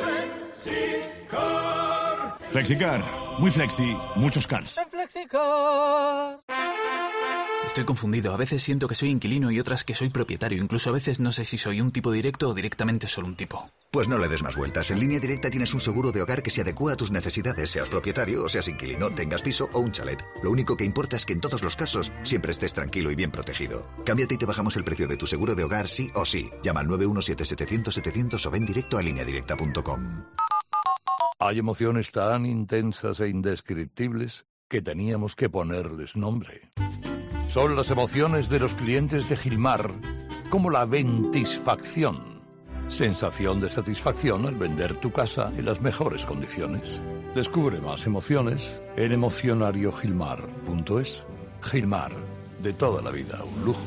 Flexicar. Flexicar, muy flexi, muchos cars. En Flexicar. Estoy confundido. A veces siento que soy inquilino y otras que soy propietario. Incluso a veces no sé si soy un tipo directo o directamente solo un tipo. Pues no le des más vueltas. En Línea Directa tienes un seguro de hogar que se adecúa a tus necesidades, seas propietario o seas inquilino, tengas piso o un chalet. Lo único que importa es que en todos los casos siempre estés tranquilo y bien protegido. Cámbiate y te bajamos el precio de tu seguro de hogar sí o sí. Llama al nueve uno siete setecientos setecientos o ven directo a línea directa punto com. Hay emociones tan intensas e indescriptibles que teníamos que ponerles nombre. Son las emociones de los clientes de Gilmar, como la ventisfacción. Sensación de satisfacción al vender tu casa en las mejores condiciones. Descubre más emociones en emocionario gilmar punto es. Gilmar, de toda la vida, un lujo.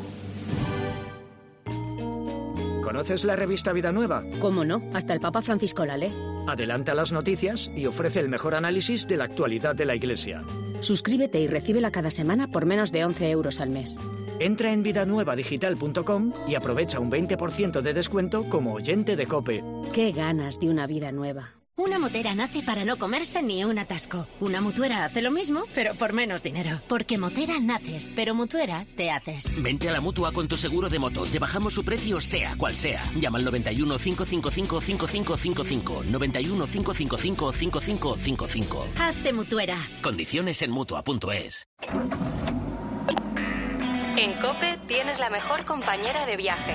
¿Conoces la revista Vida Nueva? ¿Cómo no? Hasta el Papa Francisco la lee. Adelanta las noticias y ofrece el mejor análisis de la actualidad de la Iglesia. Suscríbete y recíbela cada semana por menos de once euros al mes. Entra en vida nueva digital punto com y aprovecha un veinte por ciento de descuento como oyente de COPE. ¡Qué ganas de una vida nueva! Una motera nace para no comerse ni un atasco. Una mutuera hace lo mismo, pero por menos dinero. Porque motera naces, pero mutuera te haces. Vente a la Mutua con tu seguro de moto. Te bajamos su precio sea cual sea. Llama al noventa y uno, cinco cinco cinco, cinco cinco cinco cinco. noventa y uno, cinco cinco cinco, cinco cinco cinco cinco. Hazte mutuera. Condiciones en Mutua punto es. En COPE tienes la mejor compañera de viaje.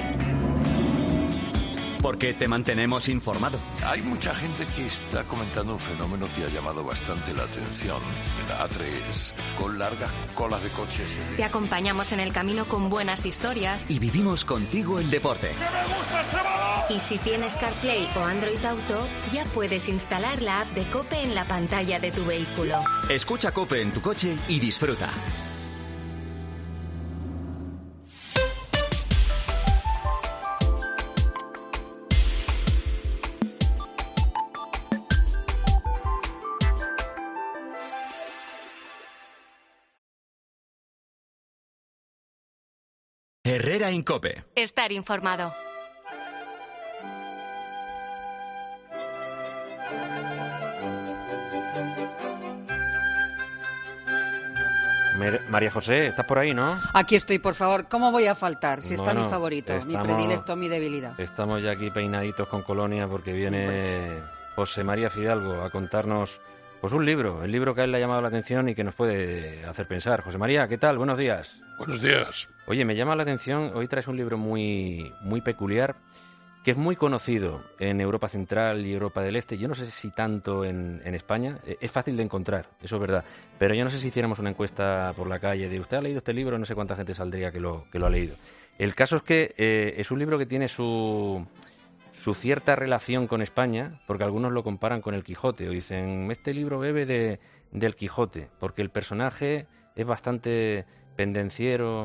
Porque te mantenemos informado. Hay mucha gente que está comentando un fenómeno que ha llamado bastante la atención. La A tres, con largas colas de coches. Te acompañamos en el camino con buenas historias. Y vivimos contigo el deporte. Y si tienes CarPlay o Android Auto, ya puedes instalar la app de COPE en la pantalla de tu vehículo. Escucha COPE en tu coche y disfruta. Herrera en COPE. Estar informado. María José, ¿estás por ahí, no? Aquí estoy, por favor. ¿Cómo voy a faltar? Si está Bueno, mi favorito, estamos- mi predilecto, mi debilidad. Estamos ya aquí peinaditos con Colonia porque viene José María Fidalgo a contarnos pues un libro, el libro que a él le ha llamado la atención y que nos puede hacer pensar. José María, ¿qué tal? Buenos días. Buenos días. Oye, me llama la atención, hoy traes un libro muy, muy peculiar, que es muy conocido en Europa Central y Europa del Este. Yo no sé si tanto en, en España. Eh, Es fácil de encontrar, eso es verdad. Pero yo no sé si hiciéramos una encuesta por la calle de ¿usted ha leído este libro? No sé cuánta gente saldría que lo, que lo ha leído. El caso es que eh, es un libro que tiene su, su cierta relación con España, porque algunos lo comparan con el Quijote, o dicen, este libro bebe de, del Quijote, porque el personaje es bastante pendenciero,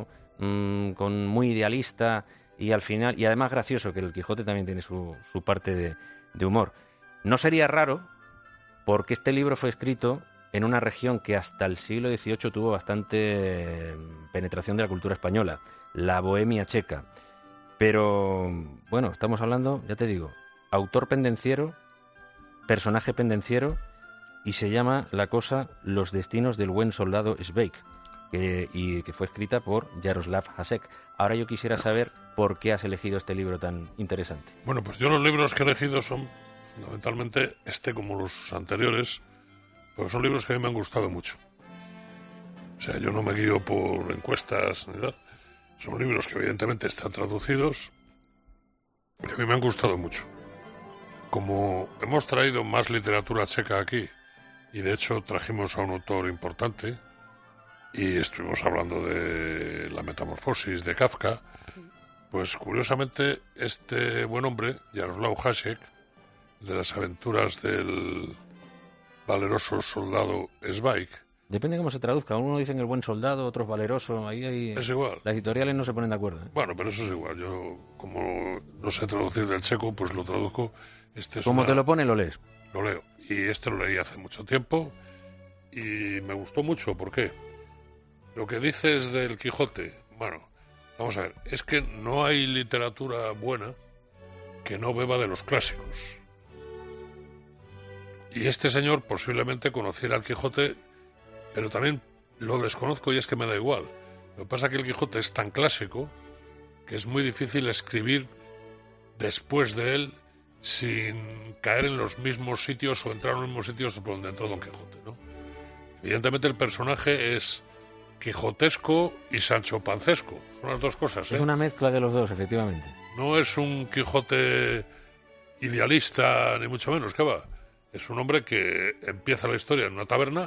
mmm, con muy idealista y al final, y además gracioso, que el Quijote también tiene su, su parte de, de humor. No sería raro porque este libro fue escrito en una región que hasta el siglo dieciocho tuvo bastante penetración de la cultura española, la Bohemia checa. Pero, bueno, estamos hablando, ya te digo, autor pendenciero, personaje pendenciero, y se llama la cosa Los destinos del buen soldado Sveik, que, y que fue escrita por Jaroslav Hasek. Ahora yo quisiera saber por qué has elegido este libro tan interesante. Bueno, pues yo los libros que he elegido son, fundamentalmente, este como los anteriores, pues son libros que a mí me han gustado mucho. O sea, yo no me guío por encuestas ni nada. Son libros que evidentemente están traducidos y a mí me han gustado mucho. Como hemos traído más literatura checa aquí, y de hecho trajimos a un autor importante, y estuvimos hablando de La Metamorfosis de Kafka, pues curiosamente este buen hombre, Jaroslav Hasek, de las aventuras del valeroso soldado Sveik. Depende cómo se traduzca. Uno dicen el buen soldado, otros valeroso. Ahí hay... Es igual. Las editoriales no se ponen de acuerdo, ¿eh? Bueno, pero eso es igual. Yo, como no sé traducir del checo, pues lo traduzco. Este es como una... te lo pone, lo lees. Lo leo. Y este lo leí hace mucho tiempo y me gustó mucho. ¿Por qué? Lo que dices del Quijote, bueno, vamos a ver, es que no hay literatura buena que no beba de los clásicos. Y este señor posiblemente conociera al Quijote, pero también lo desconozco y es que me da igual. Lo que pasa es que el Quijote es tan clásico que es muy difícil escribir después de él sin caer en los mismos sitios o entrar en los mismos sitios por donde entró Don Quijote, ¿no? Evidentemente el personaje es quijotesco y Sancho Pancesco. Son las dos cosas, ¿eh? Es una mezcla de los dos, efectivamente. No es un Quijote idealista, ni mucho menos, ¿qué va? Es un hombre que empieza la historia en una taberna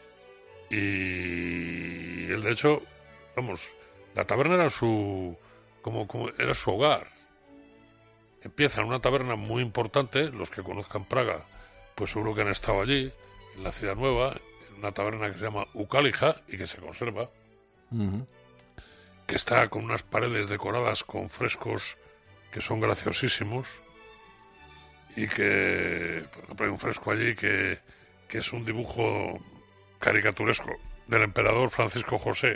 y él, de hecho, vamos, la taberna era su, como, como era su hogar. Empieza en una taberna muy importante, los que conozcan Praga, pues seguro que han estado allí, en la Ciudad Nueva, en una taberna que se llama Ucalija y que se conserva, uh-huh. que está con unas paredes decoradas con frescos que son graciosísimos. Y que, por ejemplo, hay un fresco allí que, que es un dibujo caricaturesco del emperador Francisco José.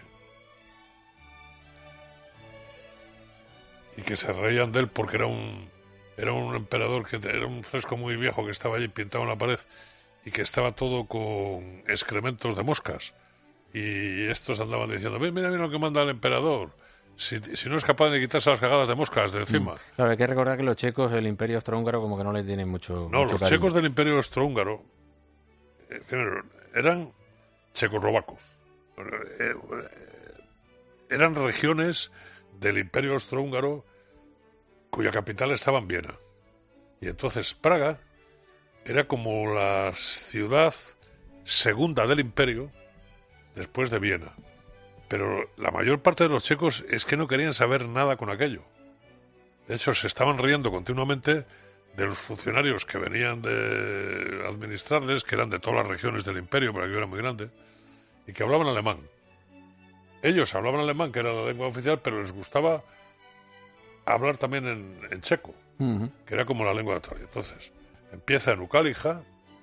Y que se reían de él porque era un, era un emperador, que era un fresco muy viejo que estaba allí pintado en la pared y que estaba todo con excrementos de moscas. Y estos andaban diciendo, mira, mira lo que manda el emperador. Si, si no es capaz de quitarse las cagadas de moscas de encima. Mm. Claro, hay que recordar que los checos, el Imperio Austrohúngaro, como que no le tienen mucho. No, mucho los cariño. checos del Imperio Austrohúngaro eh, eran checoslovacos. Eh, eh, eran regiones del Imperio Austrohúngaro cuya capital estaba en Viena. Y entonces Praga era como la ciudad segunda del Imperio después de Viena. Pero la mayor parte de los checos es que no querían saber nada con aquello. De hecho, se estaban riendo continuamente de los funcionarios que venían de administrarles, que eran de todas las regiones del imperio, porque aquello era muy grande, y que hablaban alemán. Ellos hablaban alemán, que era la lengua oficial, pero les gustaba hablar también en, en checo, uh-huh. que era como la lengua de Troya. Entonces, empieza en Ucalija,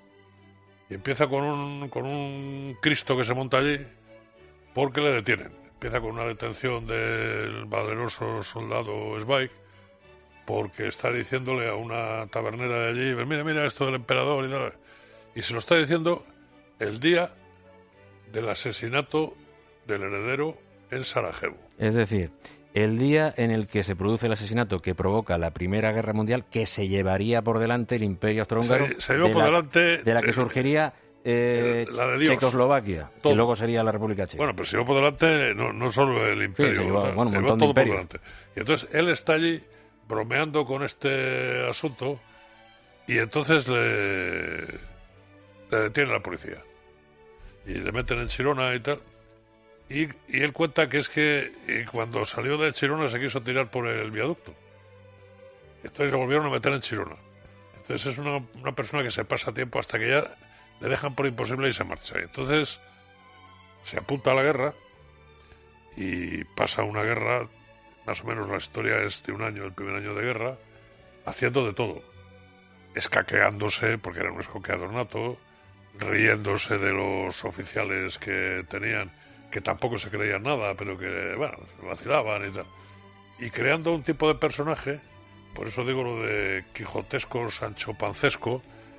y empieza con un, con un Cristo que se monta allí, porque le detienen. Empieza con una detención del valeroso soldado Sveik, porque está diciéndole a una tabernera de allí, mira, mira esto del emperador, y, tal. Y se lo está diciendo el día del asesinato del heredero en Sarajevo. Es decir, el día en el que se produce el asesinato que provoca la Primera Guerra Mundial, que se llevaría por delante el Imperio Austrohúngaro, se, se llevó de por la, delante de la que surgiría Eh, la de Dios. Checoslovaquia, todo. Que luego sería la República Checa. Bueno, pero se llevó por delante no, no solo el imperio, sí, se llevó, o sea, bueno, un se montón llevó de todo imperios. por delante. Y entonces él está allí bromeando con este asunto y entonces le, le detiene la policía y le meten en Chirona y tal. Y, y él cuenta que es que y cuando salió de Chirona se quiso tirar por el viaducto. Entonces le volvieron a meter en Chirona. Entonces es una, una persona que se pasa tiempo hasta que ya le dejan por imposible y se marcha. Y entonces se apunta a la guerra y pasa una guerra, más o menos la historia es de un año, el primer año de guerra, haciendo de todo, escaqueándose, porque era un escoqueador nato, riéndose de los oficiales que tenían, que tampoco se creían nada, pero que, bueno, se vacilaban y tal, y creando un tipo de personaje, por eso digo lo de quijotesco, Sancho Pancesco,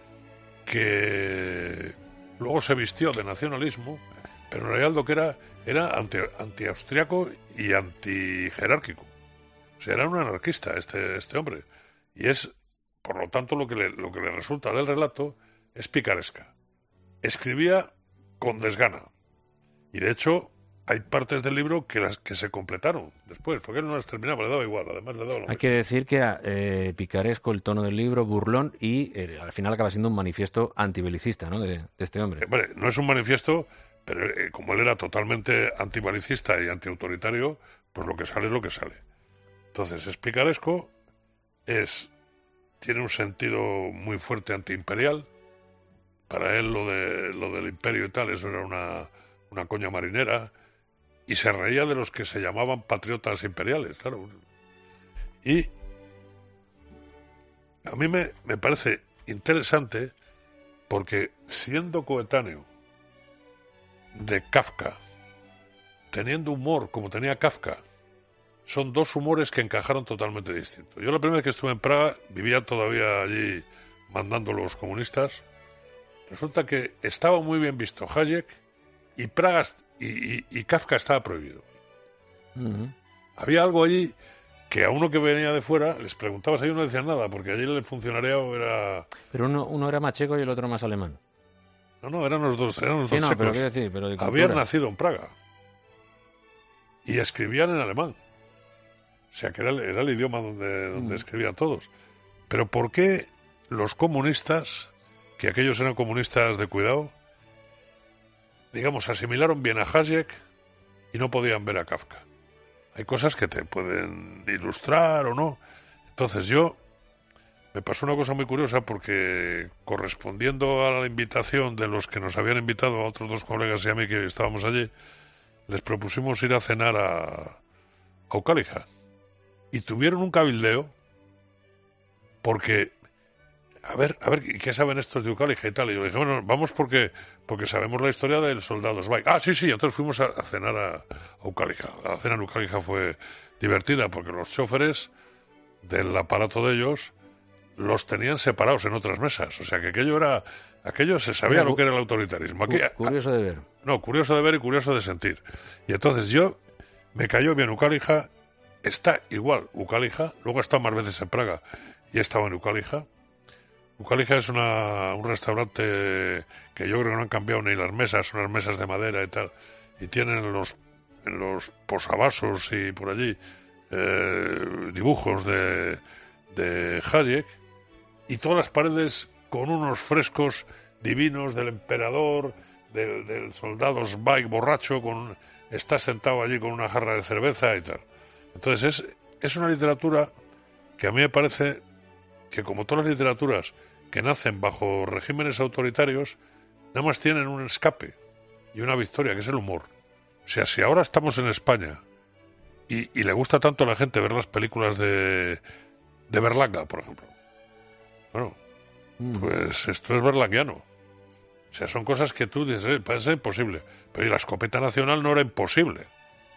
que luego se vistió de nacionalismo, pero en realidad lo que era era anti, anti-austriaco y anti-jerárquico. O sea, era un anarquista este, este hombre. Y es, por lo tanto, lo que, le, lo que le resulta del relato es picaresca. Escribía con desgana. Y de hecho, hay partes del libro que las que se completaron después, porque él no las terminaba, le daba igual, además le daba lo Hay que decir que era eh, picaresco el tono del libro, burlón, y eh, al final acaba siendo un manifiesto antibelicista, ¿no?, de, de este hombre. Eh, hombre, no es un manifiesto, pero eh, como él era totalmente antibelicista y antiautoritario, pues lo que sale es lo que sale. Entonces, es picaresco, es tiene un sentido muy fuerte antiimperial. Para él lo de lo del imperio y tal, eso era una, una coña marinera. Y se reía de los que se llamaban patriotas imperiales, claro. Y a mí me, me parece interesante porque siendo coetáneo de Kafka, teniendo humor como tenía Kafka, son dos humores que encajaron totalmente distintos. Yo la primera vez que estuve en Praga, vivía todavía allí mandando los comunistas. Resulta que estaba muy bien visto Hayek y Praga y, y, y Kafka estaba prohibido. Uh-huh. Había algo allí que a uno que venía de fuera les preguntabas ahí y no decían nada, porque allí el funcionariado era... Pero uno, uno era más checo y el otro más alemán. No, no, eran los dos, eran los sí, dos no, checos. Pero, ¿qué decir? Pero de habían nacido en Praga y escribían en alemán. O sea, que era, era el idioma donde, donde mm. escribían todos. Pero ¿por qué los comunistas, que aquellos eran comunistas de cuidado, digamos, asimilaron bien a Hayek y no podían ver a Kafka? Hay cosas que te pueden ilustrar o no. Entonces yo, me pasó una cosa muy curiosa porque correspondiendo a la invitación de los que nos habían invitado, a otros dos colegas y a mí que estábamos allí, les propusimos ir a cenar a, a Ucalija. Y tuvieron un cabildeo porque, a ver, a ver, ¿qué saben estos de Ucalija y tal? Y yo dije, bueno, vamos porque porque sabemos la historia del soldado Zweig. Ah, sí, sí, entonces fuimos a, a cenar a, a Ucalija. La cena en Ucalija fue divertida porque los choferes del aparato de ellos los tenían separados en otras mesas. O sea, que aquello era... Aquello se sabía Era, lo que era el autoritarismo. Aquí, curioso de ver. No, curioso de ver y curioso de sentir. Y entonces yo, me cayó bien Ucalija. Está igual Ucalija, luego he estado más veces en Praga y he estado en Ucalija. Ucalija es una, un restaurante que yo creo que no han cambiado ni las mesas, unas mesas de madera y tal, y tienen en los, en los posavasos y por allí eh, dibujos de, de Hayek, y todas las paredes con unos frescos divinos del emperador, del, del soldado Zweig borracho, con, está sentado allí con una jarra de cerveza y tal. Entonces es, es una literatura que a mí me parece que, como todas las literaturas que nacen bajo regímenes autoritarios, nada más tienen un escape y una victoria, que es el humor. O sea, si ahora estamos en España y, y le gusta tanto a la gente ver las películas de, de Berlanga, por ejemplo, bueno, mm. pues esto es berlanguiano. O sea, son cosas que tú dices, eh, parece imposible. Pero y la escopeta nacional no era imposible.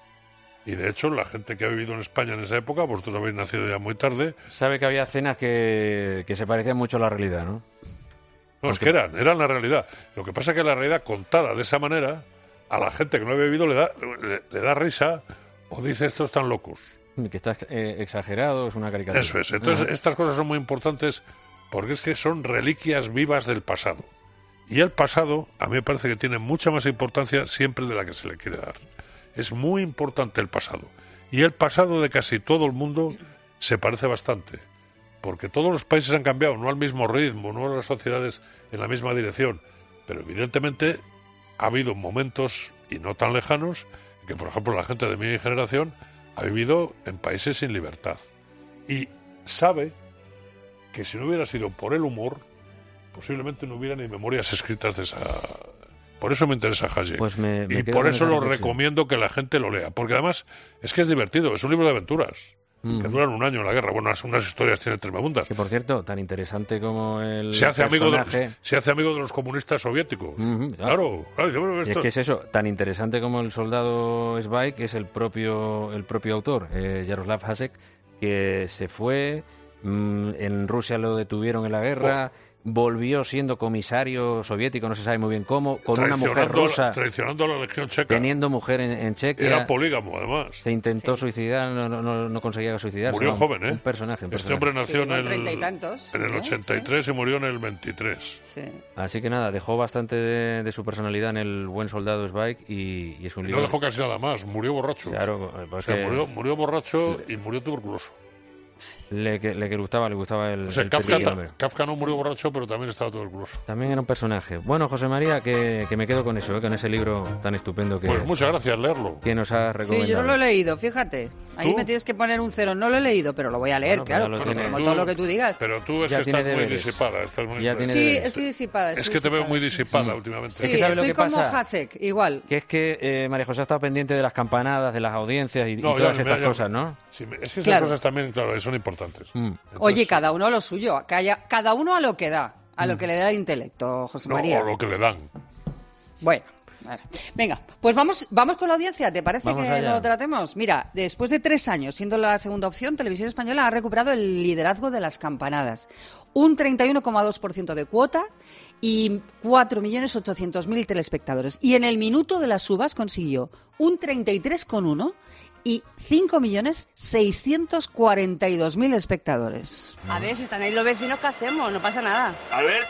Y de hecho, la gente que ha vivido en España en esa época, vosotros habéis nacido ya muy tarde... Sabe que había escenas que, que se parecían mucho a la realidad, ¿no? No, Porque... es que eran, eran la realidad. Lo que pasa es que la realidad contada de esa manera, a la gente que no había vivido le da, le, le da risa o dice, estos están locos. Que está eh, exagerado, es una caricatura. Eso es. Entonces, uh-huh. estas cosas son muy importantes porque es que son reliquias vivas del pasado. Y el pasado, a mí me parece que tiene mucha más importancia siempre de la que se le quiere dar. Es muy importante el pasado. Y el pasado de casi todo el mundo se parece bastante. Porque todos los países han cambiado, no al mismo ritmo, no las sociedades en la misma dirección. Pero evidentemente ha habido momentos, y no tan lejanos, que por ejemplo la gente de mi generación ha vivido en países sin libertad. Y sabe que si no hubiera sido por el humor, posiblemente no hubiera ni memorias escritas de esa, Por eso me interesa Hayek. Pues me, me y por eso lo recomiendo que la gente lo lea. Porque además es que es divertido, es un libro de aventuras. Mm. Que duran un año en la guerra. Bueno, unas historias tienen tremendas. Que por cierto, tan interesante como el se hace personaje... amigo de, se hace amigo de los comunistas soviéticos. Mm-hmm, claro, claro. claro bueno, esto... Es que es eso, tan interesante como el soldado Zweig, es el propio, el propio autor, eh, Jaroslav Hasek, que se fue, mmm, en Rusia lo detuvieron en la guerra... Oh. Volvió siendo comisario soviético, no se sabe muy bien cómo, con una mujer rusa. Traicionando a la Legión Checa. Teniendo mujer en, en Chequia. Era polígamo, además. Se intentó sí. suicidar, no, no, no conseguía suicidarse. Murió no, joven, ¿eh? Un personaje. Un este personaje. hombre nació sí, en el, treinta y tantos, en el ¿eh? ochenta y tres sí. y murió en el veintitrés. Sí. Así que nada, dejó bastante de, de su personalidad en El buen soldado Zweig y, y es un y libro... no dejó casi nada más, murió borracho. Claro, pues o sea, que... murió, murió borracho y murió tuberculoso. Le, que, le que gustaba, le gustaba el, o sea, el Kafka, ta, Kafka no murió borracho, pero también estaba tuberculoso. También era un personaje. Bueno, José María, que, que me quedo con eso, ¿eh? Con ese libro tan estupendo que... Pues muchas gracias, leerlo. Que nos ha recomendado. Sí, yo no lo he leído, fíjate. Ahí ¿Tú? Me tienes que poner un cero. No lo he leído, pero lo voy a leer, bueno, claro. Lo bueno, como tú, todo lo que tú digas. Pero tú es ya que estás deberes. muy disipada. Estás muy ya sí, deberes. estoy disipada. Estoy es que te disipada, veo muy sí. disipada sí. últimamente. Sí, es que estoy lo que como pasa? Hasek, igual. Que es que eh, María José ha estado pendiente de las campanadas, de las audiencias y, no, y todas ya, estas ya, cosas, ¿no? Sí, es que esas claro. cosas también, claro, son importantes. Mm. Entonces, Oye, cada uno lo suyo. Cada uno a lo que da. A lo que le da el intelecto, José no, María. o lo que le dan. Bueno. Venga, pues vamos, vamos con la audiencia, ¿te parece vamos que allá. lo tratemos? Mira, después de tres años siendo la segunda opción, Televisión Española ha recuperado el liderazgo de las campanadas. Un treinta y uno coma dos por ciento de cuota y cuatro millones ochocientos mil telespectadores. Y en el minuto de las subas consiguió un treinta y tres coma uno y cinco millones seiscientos cuarenta y dos mil espectadores. A ver, si están ahí los vecinos, ¿qué hacemos? No pasa nada. ¡Alberto!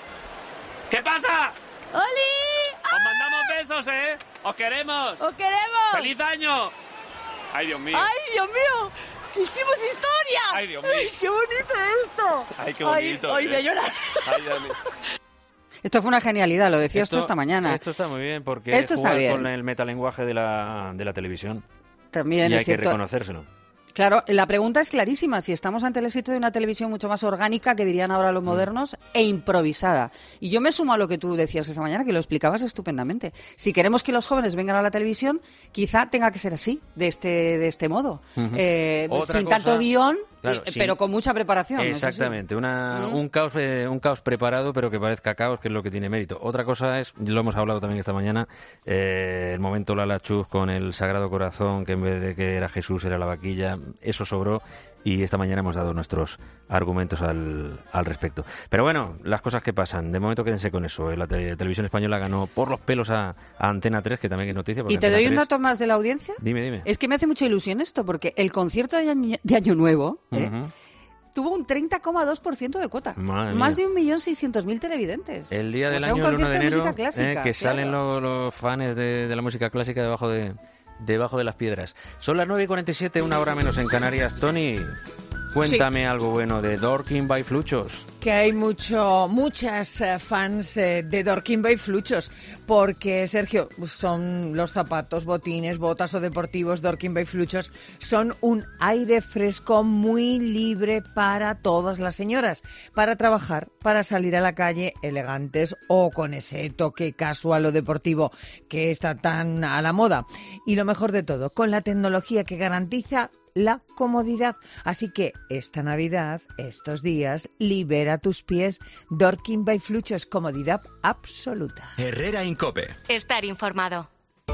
¿Qué pasa? ¡Oli! ¡Os mandamos besos, eh! ¡Os queremos! ¡Os queremos! ¡Feliz año! ¡Ay, Dios mío! ¡Ay, Dios mío! ¡Que hicimos historia! ¡Ay, Dios mío! ¡Qué bonito esto! ¡Ay, qué bonito! ¡Ay, eh. voy a llorar! ¡Ay, Dios mío! Esto fue una genialidad, lo decías esto, tú esta mañana. Esto está muy bien porque esto es está jugar bien. con el metalenguaje de la, de la televisión. También y es hay cierto. que reconocérselo. Claro, la pregunta es clarísima. Si estamos ante el éxito de una televisión mucho más orgánica, que dirían ahora los modernos, mm. e improvisada. Y yo me sumo a lo que tú decías esta mañana, que lo explicabas estupendamente. Si queremos que los jóvenes vengan a la televisión, quizá tenga que ser así, de este, de este modo. Uh-huh. eh, sin cosa, tanto guión, claro, eh, pero con mucha preparación. Exactamente, ¿no? Una, ¿Mm? un, caos, eh, un caos preparado, pero que parezca caos, que es lo que tiene mérito. Otra cosa es, lo hemos hablado también esta mañana, eh, el momento Lala Chuz con el Sagrado Corazón, que en vez de que era Jesús, era la vaquilla, eso sobró. Y esta mañana hemos dado nuestros argumentos al, al respecto. Pero bueno, las cosas que pasan. De momento quédense con eso. La te- televisión española ganó por los pelos a, a Antena tres, que también es noticia. ¿Y te Antena doy un tres... dato más de la audiencia? Dime, dime. Es que me hace mucha ilusión esto, porque el concierto de Año, de año Nuevo ¿eh? Uh-huh. tuvo un treinta coma dos por ciento de cuota. Madre Más mía. de un millón seiscientos mil televidentes. El día del o sea, año, un el uno de concierto enero, música clásica, eh, que claro. salen los, los fans de, de la música clásica debajo de, debajo de las piedras. Son las nueve y cuarenta y siete, una hora menos en Canarias. Tony, cuéntame sí. algo bueno de Dorking by Fluchos. Que hay mucho, muchas eh, fans eh, de Dorking by Fluchos, porque, Sergio, son los zapatos, botines, botas o deportivos Dorking by Fluchos, son un aire fresco muy libre para todas las señoras, para trabajar, para salir a la calle elegantes o con ese toque casual o deportivo que está tan a la moda. Y lo mejor de todo, con la tecnología que garantiza la comodidad. Así que esta Navidad, estos días, libera tus pies. Dorking by Fluchos, comodidad absoluta. Herrera Incope. Estar informado.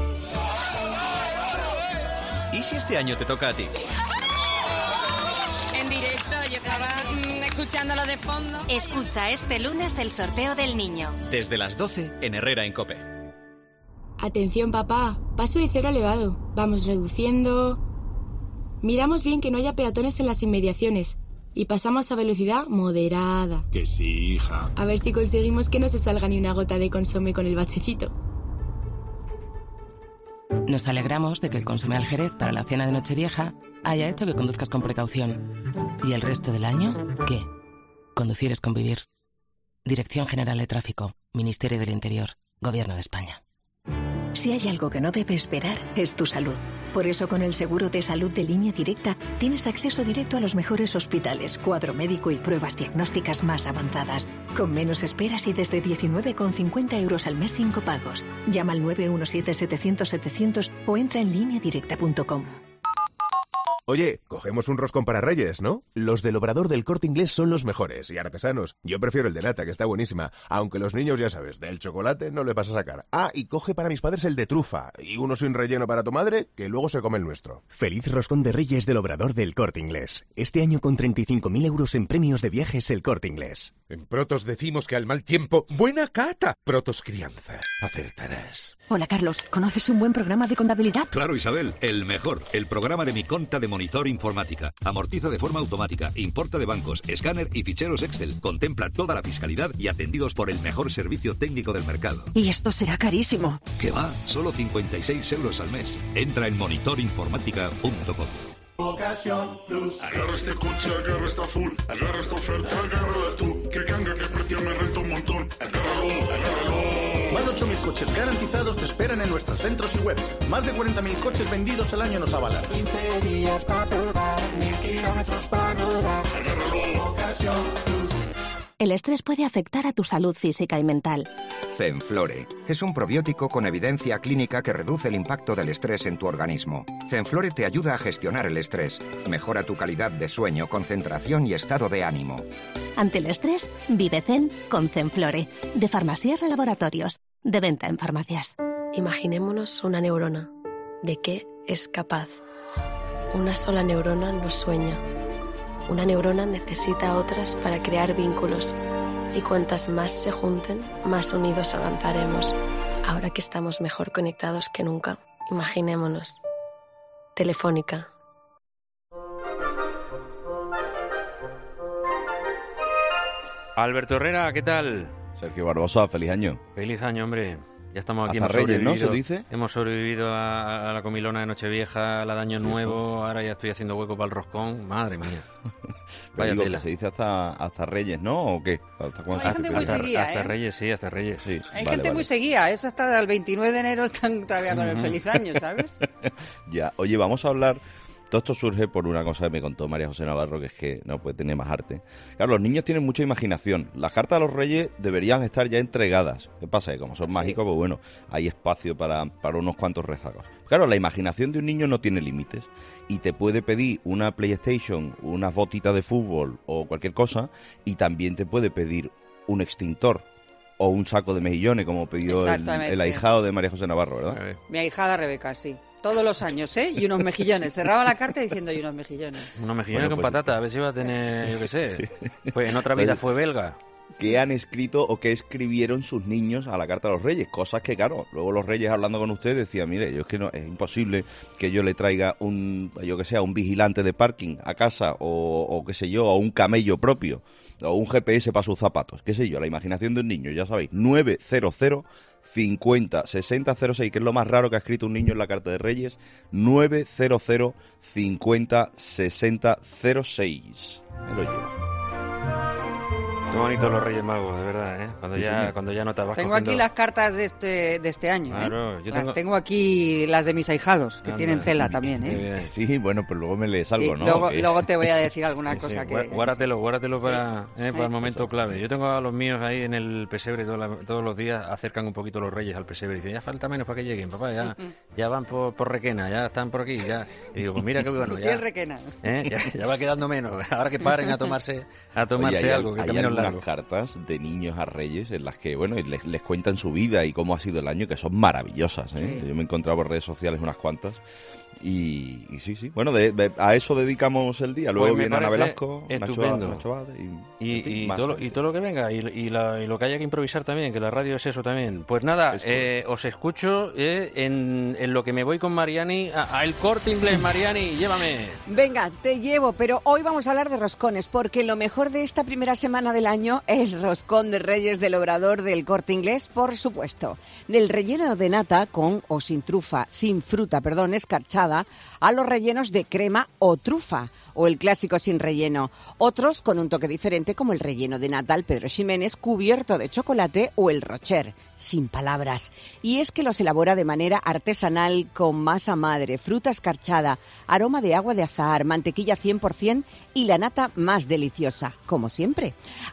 ¿Y si este año te toca a ti? En directo, yo estaba mmm, escuchándolo de fondo. Escucha este lunes el sorteo del niño. Desde las doce en Herrera Incope. Atención, papá. Paso de cero elevado. Vamos reduciendo. Miramos bien que no haya peatones en las inmediaciones y pasamos a velocidad moderada. Que sí, hija. A ver si conseguimos que no se salga ni una gota de consomé con el bachecito. Nos alegramos de que el consomé al Jerez para la cena de Nochevieja haya hecho que conduzcas con precaución. ¿Y el resto del año? ¿Qué? Conducir es convivir. Dirección General de Tráfico, Ministerio del Interior, Gobierno de España. Si hay algo que no debe esperar, es tu salud. Por eso, con el seguro de salud de Línea Directa, tienes acceso directo a los mejores hospitales, cuadro médico y pruebas diagnósticas más avanzadas. Con menos esperas y desde diecinueve con cincuenta euros al mes sin copagos. Llama al nueve uno siete setecientos setecientos o entra en línea directa punto com. Oye, cogemos un roscón para Reyes, ¿no? Los del Obrador del Corte Inglés son los mejores y artesanos. Yo prefiero el de nata, que está buenísima. Aunque los niños, ya sabes, del chocolate no le vas a sacar. Ah, y coge para mis padres el de trufa. Y uno sin relleno para tu madre, que luego se come el nuestro. Feliz roscón de Reyes del Obrador del Corte Inglés. Este año con treinta y cinco mil euros en premios de viajes El Corte Inglés. En Protos decimos que al mal tiempo, buena cata. Protos Crianza. Acertarás. Hola, Carlos. ¿Conoces un buen programa de contabilidad? Claro, Isabel. El mejor. El programa de Mi Conta de Monitor Informática. Amortiza de forma automática. Importa de bancos, escáner y ficheros Excel. Contempla toda la fiscalidad y atendidos por el mejor servicio técnico del mercado. Y esto será carísimo. ¿Qué va? Solo cincuenta y seis euros al mes. Entra en monitor informática punto com. Ocasión Plus. Agarra este coche, agarra esta full. Agarra esta oferta, agárrala tú. Que canga, que precio me renta un montón. Agárralo, agárralo. Más de ocho mil coches garantizados te esperan en nuestros centros y web. Más de cuarenta mil coches vendidos al año nos avalan. quince días para probar, mil kilómetros para rodar. Agárralo, Ocasión Plus. El estrés puede afectar a tu salud física y mental. Zenflore es un probiótico con evidencia clínica que reduce el impacto del estrés en tu organismo. Zenflore te ayuda a gestionar el estrés, mejora tu calidad de sueño, concentración y estado de ánimo. Ante el estrés, vive Zen con Zenflore, de Farmasier Laboratorios, de venta en farmacias. Imaginémonos una neurona. ¿De qué es capaz? Una sola neurona no sueña. Una neurona necesita otras para crear vínculos. Y cuantas más se junten, más unidos avanzaremos. Ahora que estamos mejor conectados que nunca, imaginémonos. Telefónica. Alberto Herrera, ¿qué tal? Sergio Barbosa, feliz año. Feliz año, hombre. Ya estamos aquí. Hasta hemos Reyes, ¿no? ¿Se dice? Hemos sobrevivido a, a la comilona de Nochevieja, a la de Año Nuevo, ahora ya estoy haciendo hueco para el roscón. Madre mía. Vaya digo, tela. Que se dice hasta, hasta Reyes, ¿no? ¿O qué? ¿Hasta cuándo? Hay gente muy seguida, hasta ¿eh? Reyes, sí, hasta Reyes. Sí. Hay vale, gente vale. muy seguida, eso hasta el veintinueve de enero están todavía con el feliz año, ¿sabes? Ya, oye, vamos a hablar... Todo esto surge por una cosa que me contó María José Navarro, que es que no puede tener más arte. Claro, los niños tienen mucha imaginación. Las cartas a los reyes deberían estar ya entregadas. ¿Qué pasa? Que como son sí. mágicos, pues bueno, hay espacio para, para unos cuantos rezagos. Claro, la imaginación de un niño no tiene límites. Y te puede pedir una PlayStation, unas botitas de fútbol o cualquier cosa, y también te puede pedir un extintor o un saco de mejillones, como pidió el, el ahijado de María José Navarro, ¿verdad? Mi ahijada Rebeca, sí. Todos los años, ¿eh? Y unos mejillones. Cerraba la carta diciendo, y unos mejillones. Unos mejillones bueno, con pues, patata, a ver si va a tener, yo qué sé. Pues en otra vida fue belga. ¿Qué han escrito o qué escribieron sus niños a la carta a los reyes? Cosas que, claro, luego los reyes hablando con usted decían, mire, yo es que no, es imposible que yo le traiga un, yo que sé, un vigilante de parking a casa o, o qué sé yo, o un camello propio, o un G P S para sus zapatos, qué sé yo, la imaginación de un niño, ya sabéis, nueve cero cero cincuenta sesenta cero seis, que es lo más raro que ha escrito un niño en la carta de reyes, nueve cero cero cincuenta sesenta cero seis. Me lo llevo. Qué bonitos los Reyes Magos, de verdad, ¿eh? Cuando ya, cuando ya no te vas Tengo cogiendo... aquí las cartas de este, de este año, claro, ¿eh? yo Las tengo... tengo aquí, las de mis ahijados, que Anda. tienen tela también, ¿eh? Sí, bueno, pues luego me lees algo, sí, ¿no? Luego, ¿Qué? luego te voy a decir alguna sí, cosa sí. que... Guárdatelo, guárdatelo para, eh, para el momento eso. clave. Yo tengo a los míos ahí en el pesebre, toda la, todos los días acercan un poquito los Reyes al pesebre y dicen, ya falta menos para que lleguen, papá, ya, ya van por, por Requena, ya están por aquí, ya... Y digo, pues mira qué bueno, ya... Requena? ¿eh? Ya, ya va quedando menos, ahora que paren a tomarse, a tomarse Oye, hay, algo, que hay camino algunas largo. cartas de niños a reyes en las que, bueno, les, les cuentan su vida y cómo ha sido el año, que son maravillosas, ¿eh? Sí. Yo me he encontrado por redes sociales unas cuantas y, y sí, sí. Bueno, de, de, a eso dedicamos el día. Luego pues viene Ana Velasco, estupendo. Nacho Abad y, y, en fin, y, más, todo lo, y todo lo que venga y, y, la, y lo que haya que improvisar también, que la radio es eso también. Pues nada, eh, os escucho eh, en, en lo que me voy con Mariani a, a El Corte Inglés. Mariani, llévame. Venga, te llevo, pero hoy vamos a hablar de roscones, porque lo mejor de esta primera semana del año es roscón de Reyes del Obrador del Corte Inglés, por supuesto. Del relleno de nata con o sin trufa, sin fruta, perdón, escarchada, a los rellenos de crema o trufa, o el clásico sin relleno. Otros con un toque diferente, como el relleno de nata al Pedro Ximénez cubierto de chocolate o el Rocher, sin palabras. Y es que los elabora de manera artesanal con masa madre, fruta escarchada, aroma de agua de azahar, mantequilla cien por ciento y la nata más deliciosa, como siempre.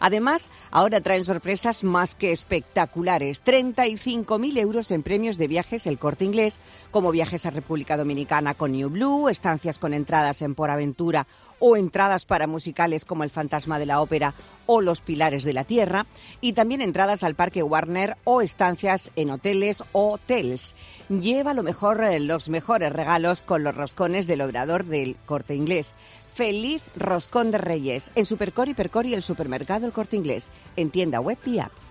Además, ahora traen sorpresas más que espectaculares. treinta y cinco mil euros en premios de viajes El Corte Inglés, como viajes a República Dominicana con New Blue, estancias con entradas en Por Aventura o entradas para musicales como El Fantasma de la Ópera o Los Pilares de la Tierra, y también entradas al Parque Warner o estancias en hoteles o hotels. Lleva lo mejor, los mejores regalos con los roscones del Obrador del Corte Inglés. Feliz Roscón de Reyes en Supercor, Hipercor y el supermercado El Corte Inglés, en tienda web y app.